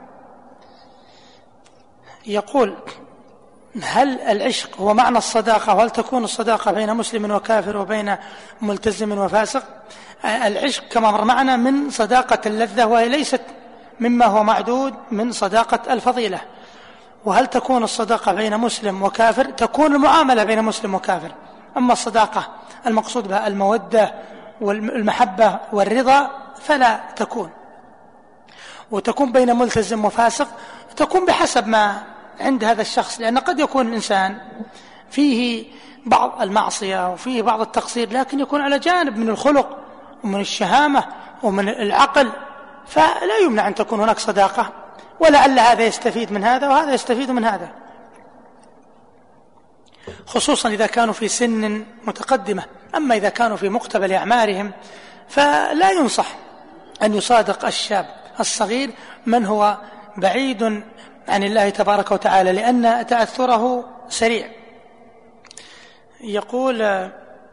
يقول: هل العشق هو معنى الصداقة؟ وهل تكون الصداقة بين مسلم وكافر وبين ملتزم وفاسق؟ العشق كما مر معنا من صداقة اللذة، وهي ليست مما هو معدود من صداقة الفضيلة. وهل تكون الصداقة بين مسلم وكافر؟ تكون المعاملة بين مسلم وكافر. أما الصداقة المقصود بها المودة والمحبة والرضا فلا تكون. وتكون بين ملتزم وفاسق تكون بحسب ما عند هذا الشخص، لأن قد يكون الإنسان فيه بعض المعصية وفيه بعض التقصير، لكن يكون على جانب من الخلق ومن الشهامة ومن العقل، فلا يمنع أن تكون هناك صداقة، ولعل هذا يستفيد من هذا وهذا يستفيد من هذا، خصوصا إذا كانوا في سن متقدمة. أما إذا كانوا في مقتبل أعمارهم فلا ينصح أن يصادق الشاب الصغير من هو بعيد عن الله تبارك وتعالى، لأن تأثره سريع. يقول: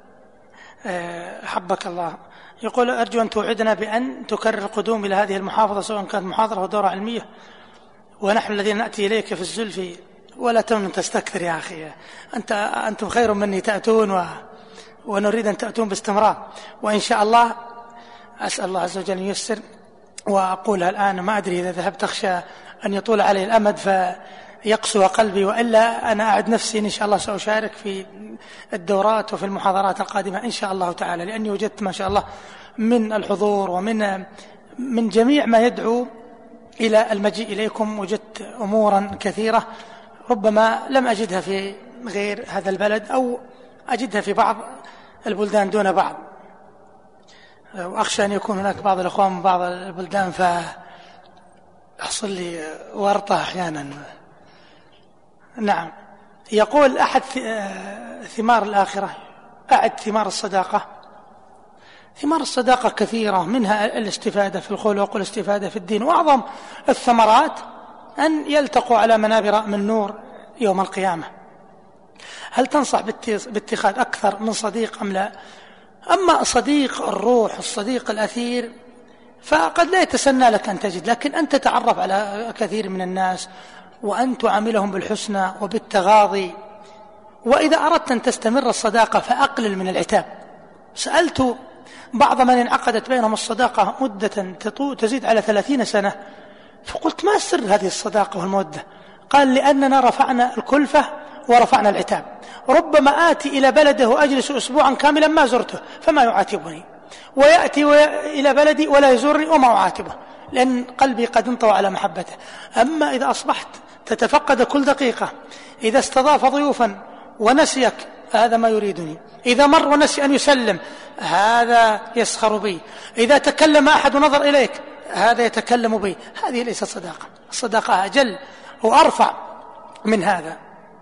حبك الله، يقول: أرجو أن توعدنا بأن تكرر القدوم إلى هذه المحافظة سواء كانت محاضرة أو دورة علمية. ونحن الذين نأتي إليك في الزلف ولا تمن تستكثر يا أخي، أنت أنتم خير مني تأتون و... ونريد أن تأتون باستمرار، وإن شاء الله أسأل الله عز وجل ييسر. وأقولها الآن، ما أدري إذا ذهبت أخشى أن يطول علي الأمد فيقسو قلبي، وإلا أنا أعد نفسي إن شاء الله سأشارك في الدورات وفي المحاضرات القادمة إن شاء الله تعالى، لأني وجدت ما شاء الله من الحضور ومن من جميع ما يدعو إلى المجيء إليكم، وجدت أمورا كثيرة ربما لم أجدها في غير هذا البلد، أو أجدها في بعض البلدان دون بعض، وأخشى أن يكون هناك بعض الأخوان من بعض البلدان فأحصل لي ورطة أحيانا. نعم. يقول أحد ثمار الآخرة، أعد ثمار الصداقة. ثمار الصداقة كثيرة، منها الاستفادة في الخلق والاستفادة في الدين، وأعظم الثمرات أن يلتقوا على منابر من نور يوم القيامة. هل تنصح باتخاذ أكثر من صديق أم لا؟ أما صديق الروح، الصديق الأثير، فقد لا يتسنى لك أن تجد، لكن أن تتعرف على كثير من الناس وأن تعاملهم بالحسنى وبالتغاضي. وإذا أردت أن تستمر الصداقة فأقلل من العتاب. سألت بعض من انعقدت بينهم الصداقة مدة تزيد على ثلاثين سنة، فقلت ما سر هذه الصداقة والمودة؟ قال لأننا رفعنا الكلفة ورفعنا العتاب. ربما آتي إلى بلده وأجلس أسبوعا كاملا ما زرته فما يعاتبني، ويأتي إلى بلدي ولا يزورني وما أعاتبه، لأن قلبي قد انطوى على محبته. أما إذا أصبحت تتفقد كل دقيقة، إذا استضاف ضيوفا ونسيك هذا ما يريدني، إذا مر ونسي أن يسلم هذا يسخر بي، إذا تكلم أحد ونظر إليك هذا يتكلم بي، هذه ليست صداقة. الصداقة أجل وأرفع من هذا.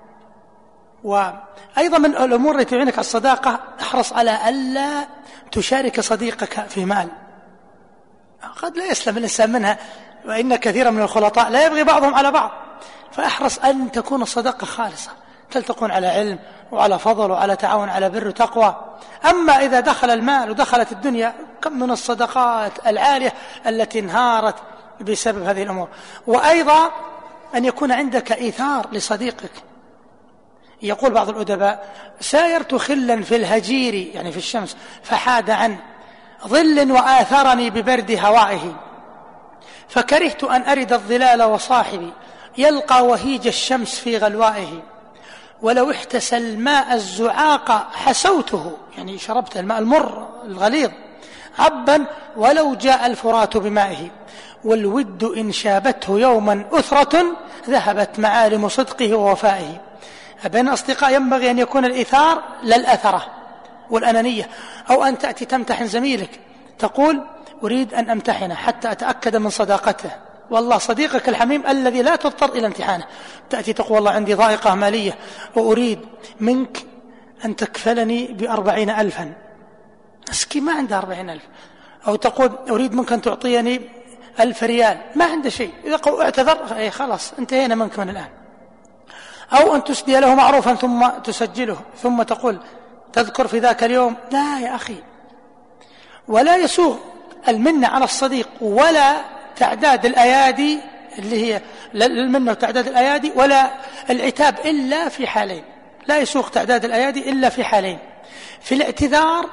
وأيضا من الأمور التي تعينك على الصداقة، احرص على ألا تشارك صديقك في مال، قد لا يسلم الإنسان منها، وإن كثيرا من الخلطاء لا يبغي بعضهم على بعض، فاحرص أن تكون الصداقة خالصة، تلتقون على علم وعلى فضل وعلى تعاون على بر وتقوى. أما إذا دخل المال ودخلت الدنيا، كم من الصدقات العالية التي انهارت بسبب هذه الأمور. وأيضا أن يكون عندك إيثار لصديقك. يقول بعض الأدباء: سايرت خلا في الهجير، يعني في الشمس، فحاد عن ظل وآثرني ببرد هوائه، فكرهت أن أرد الظلال وصاحبي يلقى وهيج الشمس في غلوائه، ولو احتسى الماء الزعاق حسوته، يعني شربت الماء المر الغليظ عبا، ولو جاء الفرات بمائه، والود إن شابته يوما أثرة ذهبت معالم صدقه ووفائه. بين أصدقاء ينبغي أن يكون الإيثار للأثرة والأنانية، أو أن تأتي تمتحن زميلك تقول: أريد أن أمتحنه حتى أتأكد من صداقته، والله صديقك الحميم الذي لا تضطر إلى امتحانه، تأتي تقول: والله عندي ضائقة مالية وأريد منك أن تكفلني بأربعين ألفا، أسكي ما عنده أربعين ألف. أو تقول: أريد منك أن تعطيني ألف ريال، ما عنده شيء، إذا اعتذر أي خلاص انتهينا منك من الآن. أو أن تسدي له معروفا ثم تسجله، ثم تقول: تذكر في ذاك اليوم. لا يا أخي، ولا يسوغ المنة على الصديق ولا تعداد الأيادي، اللي هي المنة وتعداد الأيادي، ولا العتاب إلا في حالين. لا يسوغ تعداد الأيادي إلا في حالين: في الاعتذار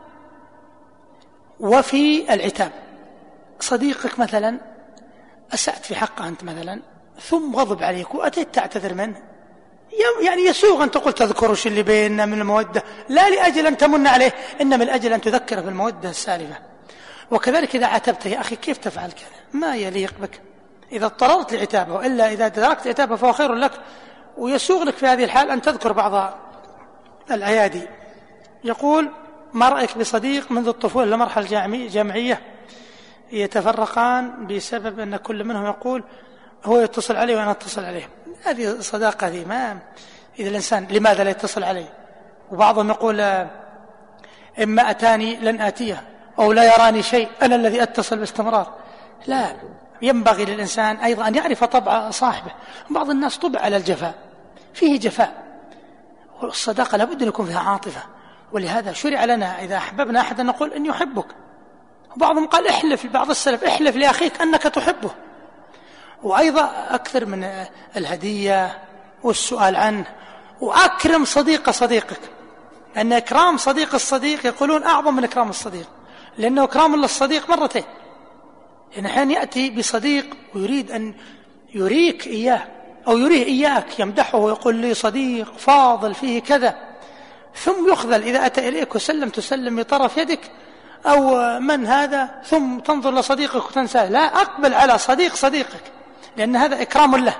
وفي العتاب. صديقك مثلا أسأت في حقه أنت مثلا، ثم غضب عليك وأتيت تعتذر منه، يعني يسوغ أن تقول: تذكر وش اللي بيننا من المودة، لا لأجل أن تمن عليه، إنما من أجل أن تذكره بالمودة السالفة. وكذلك إذا عاتبته: يا أخي كيف تفعل كذا، ما يليق بك، إذا اضطررت لعتابه، وإلا إذا تركت عتابه فهو خير لك. ويسوغ لك في هذه الحال أن تذكر بعض الأيادي. يقول: ما رأيك بصديق منذ الطفولة لمرحلة جامعية يتفرقان بسبب أن كل منهم يقول هو يتصل عليه وأنا أتصل عليه؟ هذه صداقة دي ما، إذا الإنسان لماذا لا يتصل عليه؟ وبعضهم يقول: إما أتاني لن آتيه، أو لا يراني شيء، أنا الذي أتصل باستمرار. لا، ينبغي للإنسان أيضا أن يعرف طبع صاحبه. بعض الناس طبع على الجفاء، فيه جفاء، والصداقة لابد أن يكون فيها عاطفة، ولهذا شرع لنا إذا أحببنا أحدا نقول إن يحبك. وبعضهم قال: احلف، بعض السلف: احلف لأخيك أنك تحبه. وأيضا أكثر من الهدية والسؤال عنه، وأكرم صديق صديقك، لأن إكرام صديق الصديق يقولون أعظم من إكرام الصديق، لأنه إكرام للصديق مرتين. يعني أحيانا يأتي بصديق ويريد أن يريك إياه أو يريه إياك، يمدحه ويقول لي صديق فاضل فيه كذا، ثم يخذل إذا أتى إليك وسلم تسلم بطرف يدك أو من هذا، ثم تنظر لصديقك وتنساه. لا، أقبل على صديق صديقك، لأن هذا إكرام له.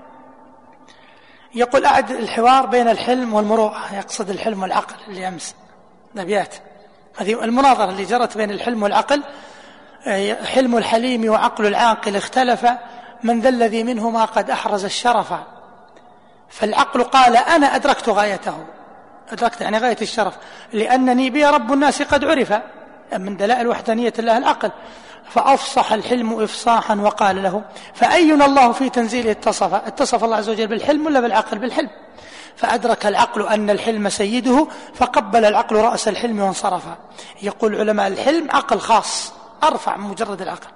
يقول أعد الحوار بين الحلم والمروءة، يقصد الحلم والعقل اللي أمس نبيات. هذه المناظرة اللي جرت بين الحلم والعقل. حلم الحليم وعقل العاقل اختلف، من ذا الذي منهما قد أحرز الشرف. فالعقل قال أنا أدركت غايته، أدركت يعني غاية الشرف، لأنني بي رب الناس قد عرف، من دلائل وحدانية الله العقل. فأفصح الحلم إفصاحا وقال له فأينا الله في تنزيله اتصف اتصف الله عز وجل بالحلم ولا بالعقل؟ بالحلم. فأدرك العقل أن الحلم سيده، فقبل العقل رأس الحلم وانصرف. يقول علماء الحلم عقل خاص أرفع من مجرد العقل.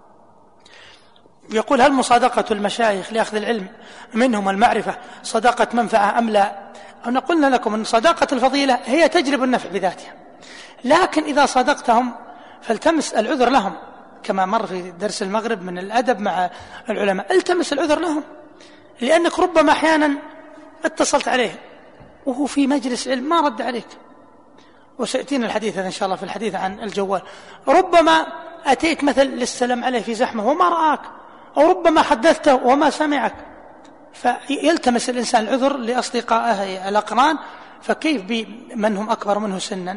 يقول هل مصادقة المشايخ لأخذ العلم منهم المعرفة صداقة منفعة أم لا؟ أنا قلنا لكم أن صداقة الفضيلة هي تجلب النفع بذاتها، لكن إذا صدقتهم فالتمس العذر لهم، كما مر في درس المغرب من الأدب مع العلماء، التمس العذر لهم، لأنك ربما أحيانا اتصلت عليه وهو في مجلس علم ما رد عليك، وسيأتينا الحديث هذا إن شاء الله في الحديث عن الجوال. ربما أتيت مثل للسلام عليه في زحمة وما رآك، أو ربما حدثته وما سمعك، فيلتمس الإنسان العذر لأصدقائه الأقران، فكيف بمن هم أكبر منه سنا؟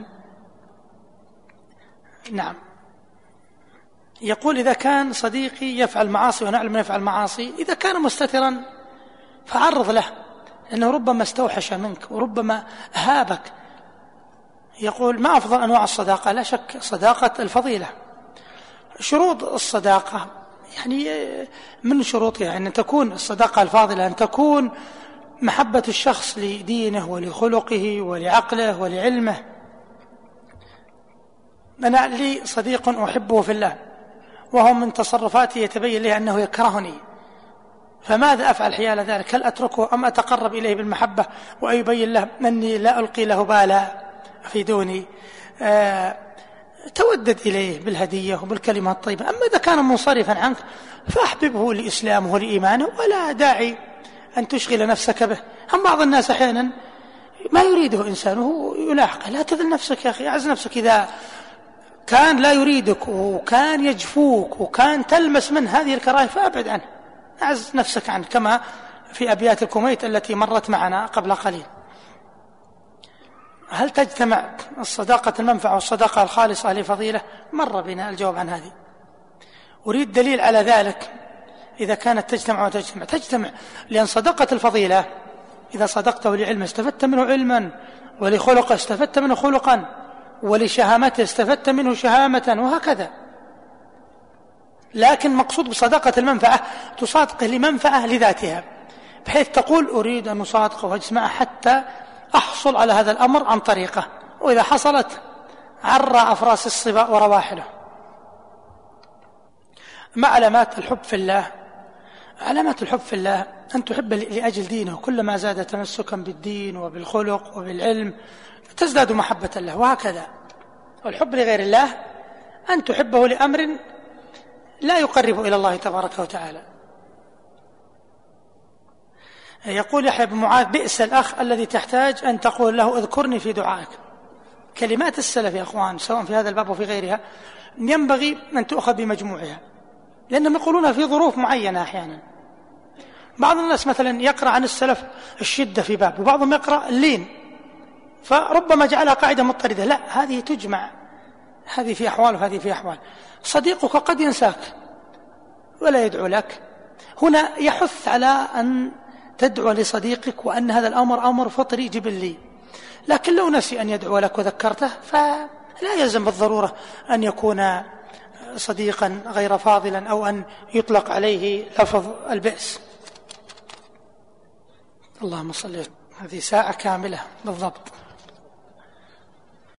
نعم. يقول إذا كان صديقي يفعل معاصي ونعلم يفعل معاصي، إذا كان مستترا فعرض له، لأنه ربما استوحش منك وربما هابك. يقول ما أفضل أنواع الصداقة؟ لا شك صداقة الفضيلة. شروط الصداقة يعني من شروطها أن تكون الصداقة الفاضلة أن تكون محبة الشخص لدينه ولخلقه ولعقله ولعلمه. أنا لي صديق أحبه في الله، وهو من تصرفاته يتبين لي أنه يكرهني، فماذا أفعل حيال ذلك؟ هل أتركه أم أتقرب إليه بالمحبة وأبين له أني لا ألقي له بالا في دوني؟ آه تودد إليه بالهدية وبالكلمة الطيبة. أما إذا كان منصرفا عنك فأحببه لإسلامه ولإيمانه، ولا داعي أن تشغل نفسك به. هم بعض الناس أحيانا ما يريده إنسانه يلاحقه، لا تذل نفسك يا أخي، أعز نفسك. إذا كان لا يريدك وكان يجفوك وكان تلمس من هذه الكراهية فأبعد عنه، أعز نفسك عنه، كما في أبيات الكوميت التي مرت معنا قبل قليل. هل تجتمع الصداقة المنفعة والصداقة الخالصة لفضيلة؟ مر بنا الجواب عن هذه. أريد دليل على ذلك. إذا كانت تجتمع وتجتمع تجتمع، لأن صداقة الفضيلة إذا صدقته لعلم استفدت منه علما، ولخلقه استفدت منه خلقا، ولشهامته استفدت منه شهامة، وهكذا. لكن مقصود بصداقة المنفعة تصادقه لمنفعة لذاتها، بحيث تقول أريد أن أصادقه واجتمع حتى أحصل على هذا الأمر عن طريقه، وإذا حصلت عرى أفراس الصبا ورواحله. ما علامات الحب في الله؟ علامات الحب في الله أن تحب لأجل دينه، كلما زاد تمسكا بالدين وبالخلق وبالعلم تزداد محبة الله، وهكذا. والحب لغير الله أن تحبه لأمر لا يقرب إلى الله تبارك وتعالى. يقول يحيى بن معاذ بئس الأخ الذي تحتاج أن تقول له اذكرني في دعائك. كلمات السلف يا أخوان سواء في هذا الباب وفي غيرها ينبغي أن تؤخذ بمجموعها، لأنهم يقولونها في ظروف معينة. أحيانا بعض الناس مثلا يقرأ عن السلف الشدة في باب، وبعضهم يقرأ اللين، فربما جعلها قاعدة مضطردة. لا، هذه تجمع، هذه في أحوال وهذه في أحوال. صديقك قد ينساك ولا يدعو لك، هنا يحث على أن تدعو لصديقك، وأن هذا الأمر أمر فطري جبلي. لكن لو نسي أن يدعو لك وذكرته فلا يلزم بالضرورة أن يكون صديقا غير فاضلا أو أن يطلق عليه لفظ البئس. اللهم صل. هذه ساعة كاملة بالضبط.